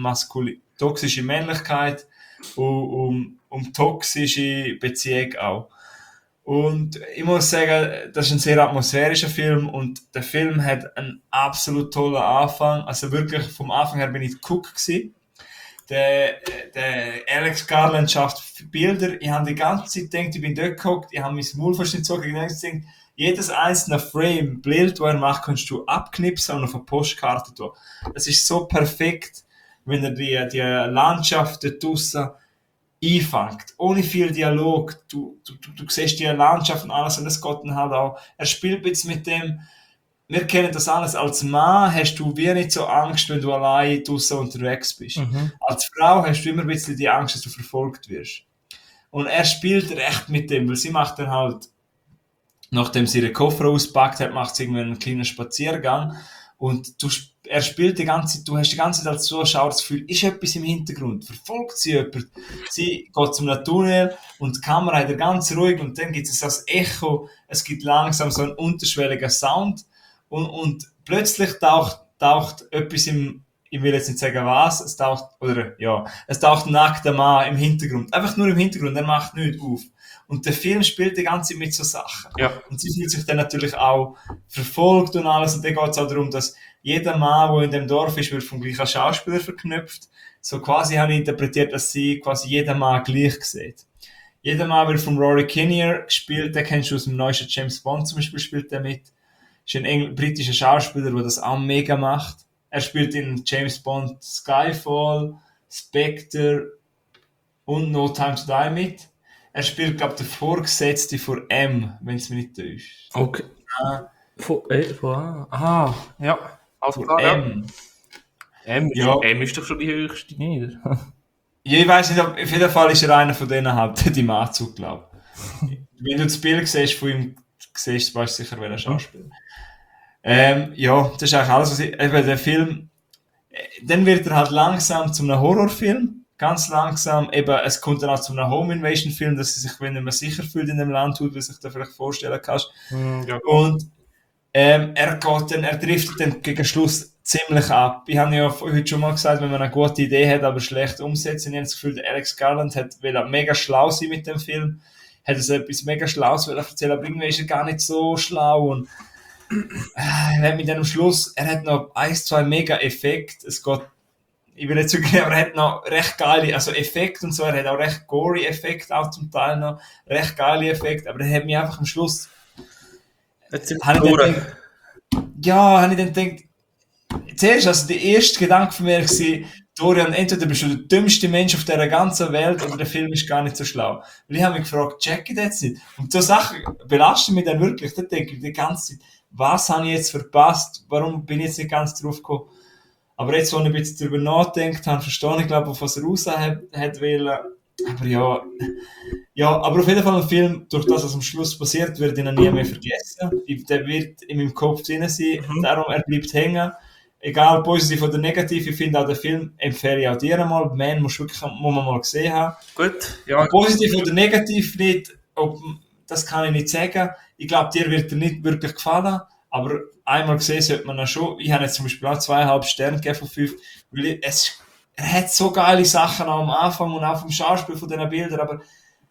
Männlichkeit und um toxische Beziehung auch. Und ich muss sagen, das ist ein sehr atmosphärischer Film und der Film hat einen absolut tollen Anfang. Also wirklich, vom Anfang her bin ich geguckt gewesen. Der Alex Garland schafft Bilder. Ich habe die ganze Zeit gedacht, ich bin dort geguckt, ich habe mein Maul fast nicht so gedacht, jedes einzelne Frame, Bild, das er macht, kannst du abknipsen und auf eine Postkarte tun. Das ist so perfekt, wenn er die Landschaft dort draussen einfängt. Ohne viel Dialog. Du siehst die Landschaft und alles und das geht dann halt auch. Er spielt jetzt mit dem, wir kennen das alles, als Mann hast du wie nicht so Angst, wenn du allein draussen unterwegs bist. Als Frau hast du immer ein bisschen die Angst, dass du verfolgt wirst. Und er spielt recht mit dem, weil sie macht dann halt, nachdem sie ihren Koffer auspackt hat, macht sie irgendwie einen kleinen Spaziergang und er spielt die ganze Zeit, du hast die ganze Zeit als Zuschauer das Gefühl, ist etwas im Hintergrund, verfolgt sie jemand, sie geht zum Tunnel und die Kamera hat ganz ruhig und dann gibt es das Echo, es gibt langsam so einen unterschwelligen Sound und plötzlich taucht etwas ich will jetzt nicht sagen was, es taucht ein nackter Mann im Hintergrund, einfach nur im Hintergrund, er macht nichts auf. Und der Film spielt die ganze Zeit mit so Sachen. Ja. Und sie fühlt sich dann natürlich auch verfolgt und alles. Und dann geht es auch darum, dass jeder Mann, der in dem Dorf ist, wird vom gleichen Schauspieler verknüpft. So quasi habe ich interpretiert, dass sie quasi jeden Mann gleich sieht. Jeder Mann wird von Rory Kinnear gespielt. Den kennst du aus dem neuesten James Bond zum Beispiel, spielt der mit. Ist ein britischer Schauspieler, der das auch mega macht. Er spielt in James Bond Skyfall, Spectre und No Time to Die mit. Er spielt, glaube ich, der Vorgesetzte von M, wenn es mich nicht täuscht. Okay. Ja. Also klar, M. Ja. M ist doch schon die höchste, nicht? Ja, ich weiss nicht, auf jeden Fall ist er einer von denen halt, die im Anzug, glaube ich. Wenn du das Bild siehst von ihm, weißt du sicher, wer er Schauspieler. Ja, das ist eigentlich alles, was der Film, dann wird er halt langsam zu einem Horrorfilm. Ganz langsam, es kommt dann auch zu einem Home-Invasion-Film, dass sie sich, wenn man sicher fühlt in dem Land, tut, wie sich da vielleicht vorstellen kannst. Ja. Und er driftet dann gegen Schluss ziemlich ab. Ich habe ja heute schon mal gesagt, wenn man eine gute Idee hat, aber schlecht umsetzt, ich habe das Gefühl, der Alex Garland will mega schlau sein mit dem Film, hat etwas mega Schlaues erzählen, aber irgendwie ist er gar nicht so schlau und er hat mit dem Schluss, er hat noch 1, 2 mega Effekte, es geht ich will jetzt wirklich, aber er hat noch recht geile, also Effekte und so, er hat auch recht gory Effekte, auch zum Teil noch, recht geile Effekte, aber er hat mich einfach am Schluss, Jetzt sind habe wir ich dann durch. gedacht, ja, habe ich dann gedacht, zuerst, also der erste Gedanke von mir war, Dorian, entweder bist du der dümmste Mensch auf dieser ganzen Welt oder der Film ist gar nicht so schlau. Weil ich habe mich gefragt, check ich das jetzt nicht? Und so Sachen belasten mich dann wirklich. Da denke ich die ganze Zeit, was habe ich jetzt verpasst? Warum bin ich jetzt nicht ganz drauf gekommen? Aber jetzt, wo ich ein bisschen darüber nachgedacht habe, verstehe ich, glaube ich, auf was er raus hat wollen. Aber ja, ja, aber auf jeden Fall ein Film, durch das, was am Schluss passiert, wird ich ihn nie mehr vergessen. Der wird in meinem Kopf drin sein, darum er bleibt hängen. Egal positiv oder negativ, ich finde auch den Film, empfehle ich auch dir einmal. Man muss man mal gesehen haben. Gut, ja. Positiv oder negativ nicht, das kann ich nicht sagen. Ich glaube, dir wird er nicht wirklich gefallen, aber einmal gesehen sollte man ihn schon. Ich habe jetzt zum Beispiel auch 2,5 Sterne gegeben von 5, weil er hat so geile Sachen auch am Anfang und auch vom Schauspiel von diesen Bildern, aber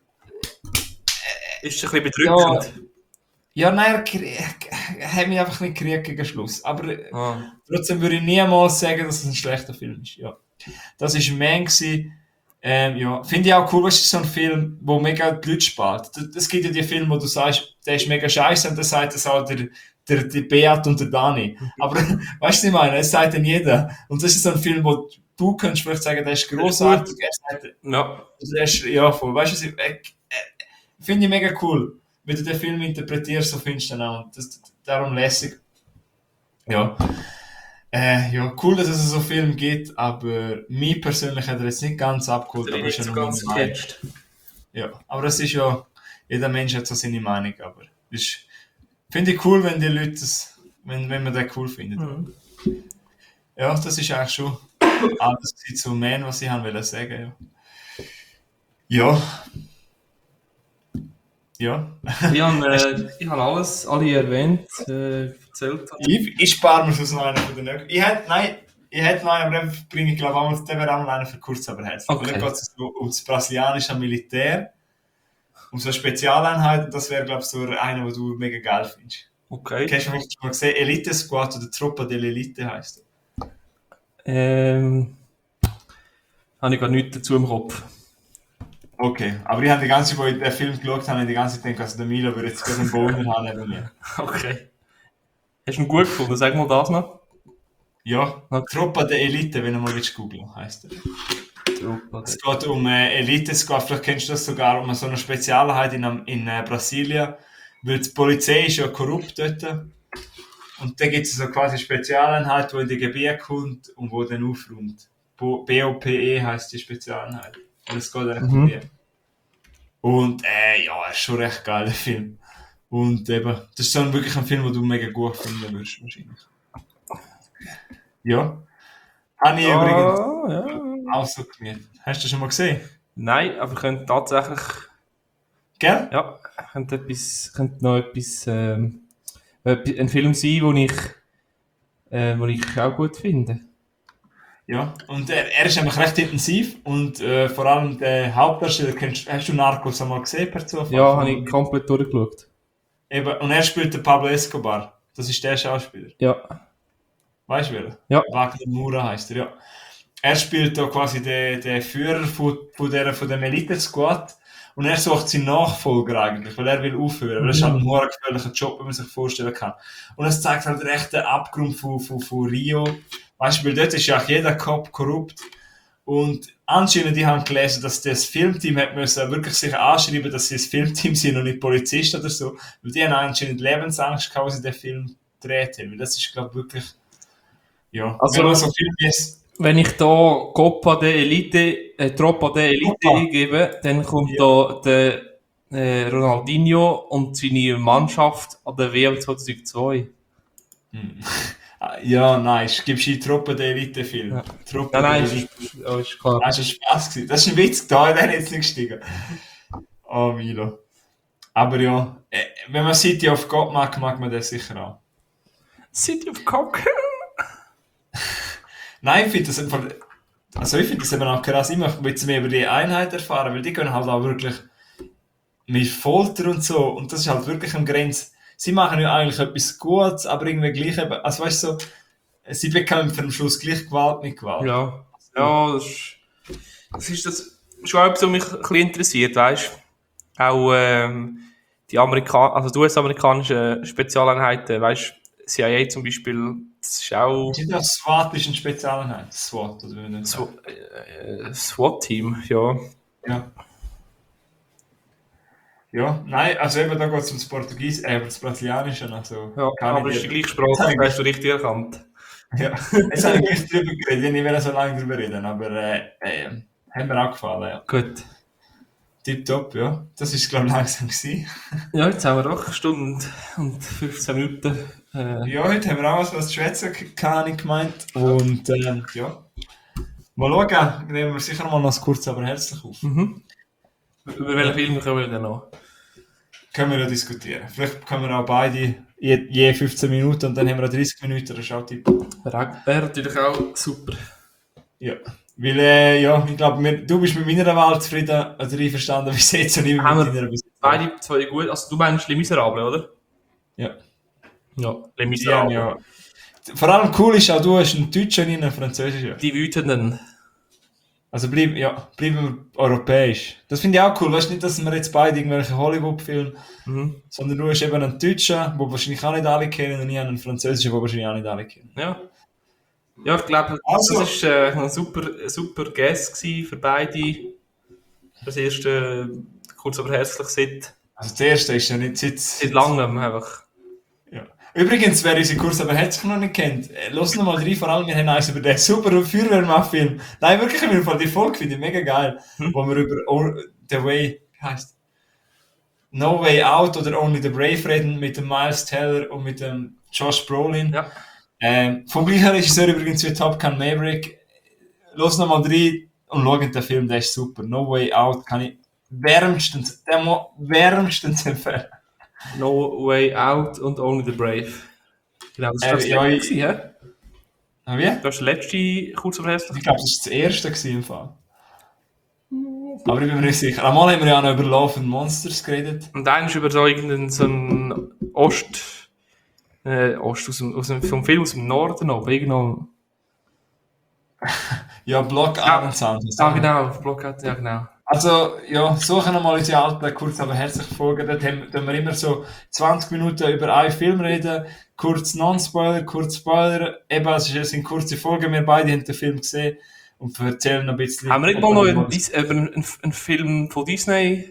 Ist ein bisschen bedrückend. ja, nein, er hat mich einfach nicht gekriegt gegen Schluss. Aber Ah. trotzdem würde ich niemals sagen, dass es ein schlechter Film ist. Ja. Das war Man. Ja. Finde ich auch cool, was ist so ein Film, wo mega die Leute spart. Es gibt ja die Filme, wo du sagst, der ist mega scheiße und dann sagt das auch der Beat und der Dani. Aber weißt du, was ich meine? Es sagt dann jeder. Und das ist so ein Film, wo du kannst vielleicht sagen, der ist grossartig. Ja. Der ist, ja, voll. Weißt du, finde ich mega cool. Wie du den Film interpretierst, so findest du ihn auch. Darum lässig. Ja. Ja, cool, dass es so Film gibt, aber mich persönlich hat er jetzt nicht ganz abgeholt. Aber ist ja so nur ganz meine Meinung. gecatcht. Ja, aber das ist ja, jeder Mensch hat so seine Meinung, aber finde ich cool, wenn die Leute das, wenn man den cool findet. Ja, das ist eigentlich schon alles zu Man, was ich haben wollte sagen, ja. Ja. Ja. Ich habe alle erwähnt, erzählt. Ich spare mir schon noch einen von den nächsten. Ich hätte noch einen, aber den bringe ich glaube auch, der wäre auch noch einen für kurz, aber herzlich. Okay. Dann geht es so um das brasilianische Militär, um so eine Spezialeinheit, und das wäre glaube ich so einer, den du mega geil findest. Okay. Hast du vielleicht schon mal gesehen? Elite Squad oder Tropa dell'Elite heisst Habe ich gar nichts dazu im Kopf. Okay, aber ich habe die ganze Zeit, wo ich den Film geschaut habe, die ganze Zeit gedacht, also der Milo würde jetzt gerade einen Boner haben neben mir. Okay. Hast du ihn gut gefunden? Sag mal das noch. Ja, Okay. Tropa dell'Elite, wenn du mal googeln heisst er. Tropa Es geht um Elite Squad, vielleicht kennst du das sogar, um so eine Spezialeinheit in Brasilien, weil die Polizei ist ja korrupt dort. Und dann gibt es so quasi eine Spezialeinheit, die in die Gebiete kommt und die dann aufräumt. BOPE heisst die Spezialeinheit. Und es geht eigentlich um die. Und ja, er ist schon recht geil, der Film. Und eben, das ist so wirklich ein Film, den du mega gut finden würdest, wahrscheinlich. Ja. Habe ich übrigens auch so gemietet. Hast du das schon mal gesehen? Nein, aber könnte tatsächlich. Gell? Ja, könnte noch etwas. Ein Film sein, den ich auch gut finde. Ja, und er ist nämlich recht intensiv und vor allem der Hauptdarsteller, hast du Narcos einmal gesehen per Zufall? Ja, habe ich komplett durchgeschaut. Eben, und er spielt den Pablo Escobar. Das ist der Schauspieler. Ja. Weißt du wer? Ja. Wagner Moura heißt er, ja. Er spielt da quasi den Führer von dem Elite-Squad und er sucht seinen Nachfolger eigentlich, weil er will aufhören. Weil das ist halt ein hoher gefährlicher Job, wie man sich vorstellen kann. Und es zeigt halt recht den Abgrund von Rio. Weißt du, weil dort ist ja auch jeder Cop korrupt. Und anscheinend, die haben gelesen, dass das Filmteam hat müssen wirklich sich anschreiben, dass sie ein Filmteam sind und nicht Polizist oder so. Weil die haben anscheinend Lebensangst gehabt, als sie den Film gedreht haben. Weil das ist, glaube ich, wirklich, ja. Also, wenn man so Film ist, wenn ich da Tropa de Elite eingebe, dann kommt da der Ronaldinho und seine Mannschaft an der WM 2002. ja, nice. Gibst du die Truppe der Elite-Film? Ja. Truppe Nein, der Elite. ist klar. Das war Spaß gewesen. Das ist ein Witz da, der hat jetzt nicht gestiegen. Oh, Milo. Aber ja, wenn man City of God mag man das sicher auch. City of Cock. Nein, ich finde das einfach, also ich finde das eben auch krass. Ich möchte ein bisschen mehr über die Einheit erfahren, weil die können halt auch wirklich mit Folter und so, und das ist halt wirklich am Grenz. Sie machen ja eigentlich etwas Gutes, aber irgendwie gleich eben, also weißt du, so, sie bekommen am Schluss gleich Gewalt mit Gewalt. Ja. Ja, das ist schon etwas, was mich ein bisschen interessiert, weißt du? Auch die US-amerikanischen Spezialeinheiten, weißt du, CIA zum Beispiel, das ist auch Ja, SWAT ist eine Spezialeinheit. SWAT, oder wie man das sagt. SWAT-Team, ja. Ja. Ja, nein, also eben da geht es ums Portugies, das Brasilianische, also Ja, kann aber es ich ist dir. die gleiche Sprache, das hast du richtig erkannt. Ja, jetzt habe ich nicht drüber geredet, ich will nicht so lange drüber reden, aber hat mir auch gefallen, ja. Gut. Tipptopp, ja. Das ist, glaube ich, langsam gewesen. Ja, jetzt haben wir doch eine Stunde und 15 Minuten. Ja, heute haben wir auch was zu schwätzen, habe ich gemeint. Und ja, mal schauen, nehmen wir sicher mal noch kurz, aber herzlich auf. Über welchen Film können wir denn noch? Können wir ja diskutieren. Vielleicht können wir auch beide je 15 Minuten und dann haben wir auch 30 Minuten, das ist auch Tipp. Wäre natürlich auch super. Ja, weil ja, ich glaube, du bist mit meiner Wahl zufrieden oder einverstanden, wie es jetzt und ich mit Haben wir deiner bis jetzt. beide zwei gut. Also du meinst Les Miserables, oder? Ja. Ja, Les Die haben Miserables. ja. Vor allem cool ist auch, du hast einen Deutschen und einen Französischen. Die Wütenden. Also bleiben wir europäisch. Das finde ich auch cool. Weißt du nicht, dass wir jetzt beide irgendwelche Hollywood-Filme, sondern du hast eben einen Deutschen, den wahrscheinlich auch nicht alle kennen, und ich habe einen Französischen, den wahrscheinlich auch nicht alle kennen. Ja. Ja, ich glaube, Also. das war ein super Guest gewesen für beide. Das erste kurz aber herzlich seit Also das erste ist ja nicht seit langem einfach. Ja. Übrigens, wer unseren Kurs aber herzlich noch nicht kennt, los noch mal rein, vor allem wir haben eins über den super Feuerwehrmann-Film. Nein, wirklich, im Fall die Folge finde ich mega geil, wo wir über The Way, wie heisst No Way Out oder Only the Brave reden mit dem Miles Teller und mit dem Josh Brolin. Ja. Vom gleichen Regisseur übrigens wie Top Gun Maverick. Los noch mal rein und schaut den Film, der ist super. No Way Out kann ich wärmstens empfehlen. No Way Out und Only the Brave. Genau, das war das ja, letzte, hä? Wie? Das war der letzte kurz aber herzlich. Ich glaube, das war das erste gewesen im Fall. Aber ich bin mir nicht sicher. Einmal haben wir ja noch über Love and Monsters geredet. Und dann ist über so irgendeinen so einen Ost vom Film aus dem Norden noch. Irgendwo. Ja, Block Abendsound. Ja, genau. Blockade, ja, genau. Also, ja, suchen wir mal unsere alten, kurz aber herzlich Folgen. Dort haben wir immer so 20 Minuten über einen Film reden. Kurz Non-Spoiler, kurz Spoiler. Eben, es sind kurze Folgen. Wir beide haben den Film gesehen und erzählen noch ein bisschen. Haben wir nicht mal noch einen Film von Disney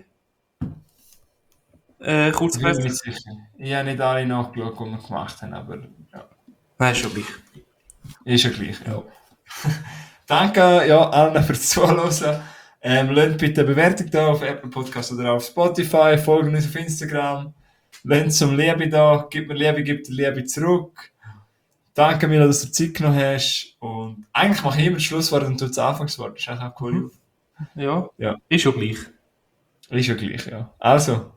kurz Ich bin mir nicht sicher. Ich habe nicht alle nachgeschaut, die wir gemacht haben, aber ja. Nein, ist schon gleich. Ist ja gleich, ja. Danke ja, allen fürs Zuhören. Lasst bitte eine Bewertung da auf Apple Podcast oder auf Spotify, folgt uns auf Instagram, lasst zum Liebe da, gib mir Liebe, gib dir Liebe zurück. Danke Milo, dass du Zeit genommen hast. Und eigentlich mache ich immer das Schlusswort und du das Anfangswort. Das ist eigentlich auch cool. Ja, Ja. ist schon gleich. Ist ja gleich, ja. Also,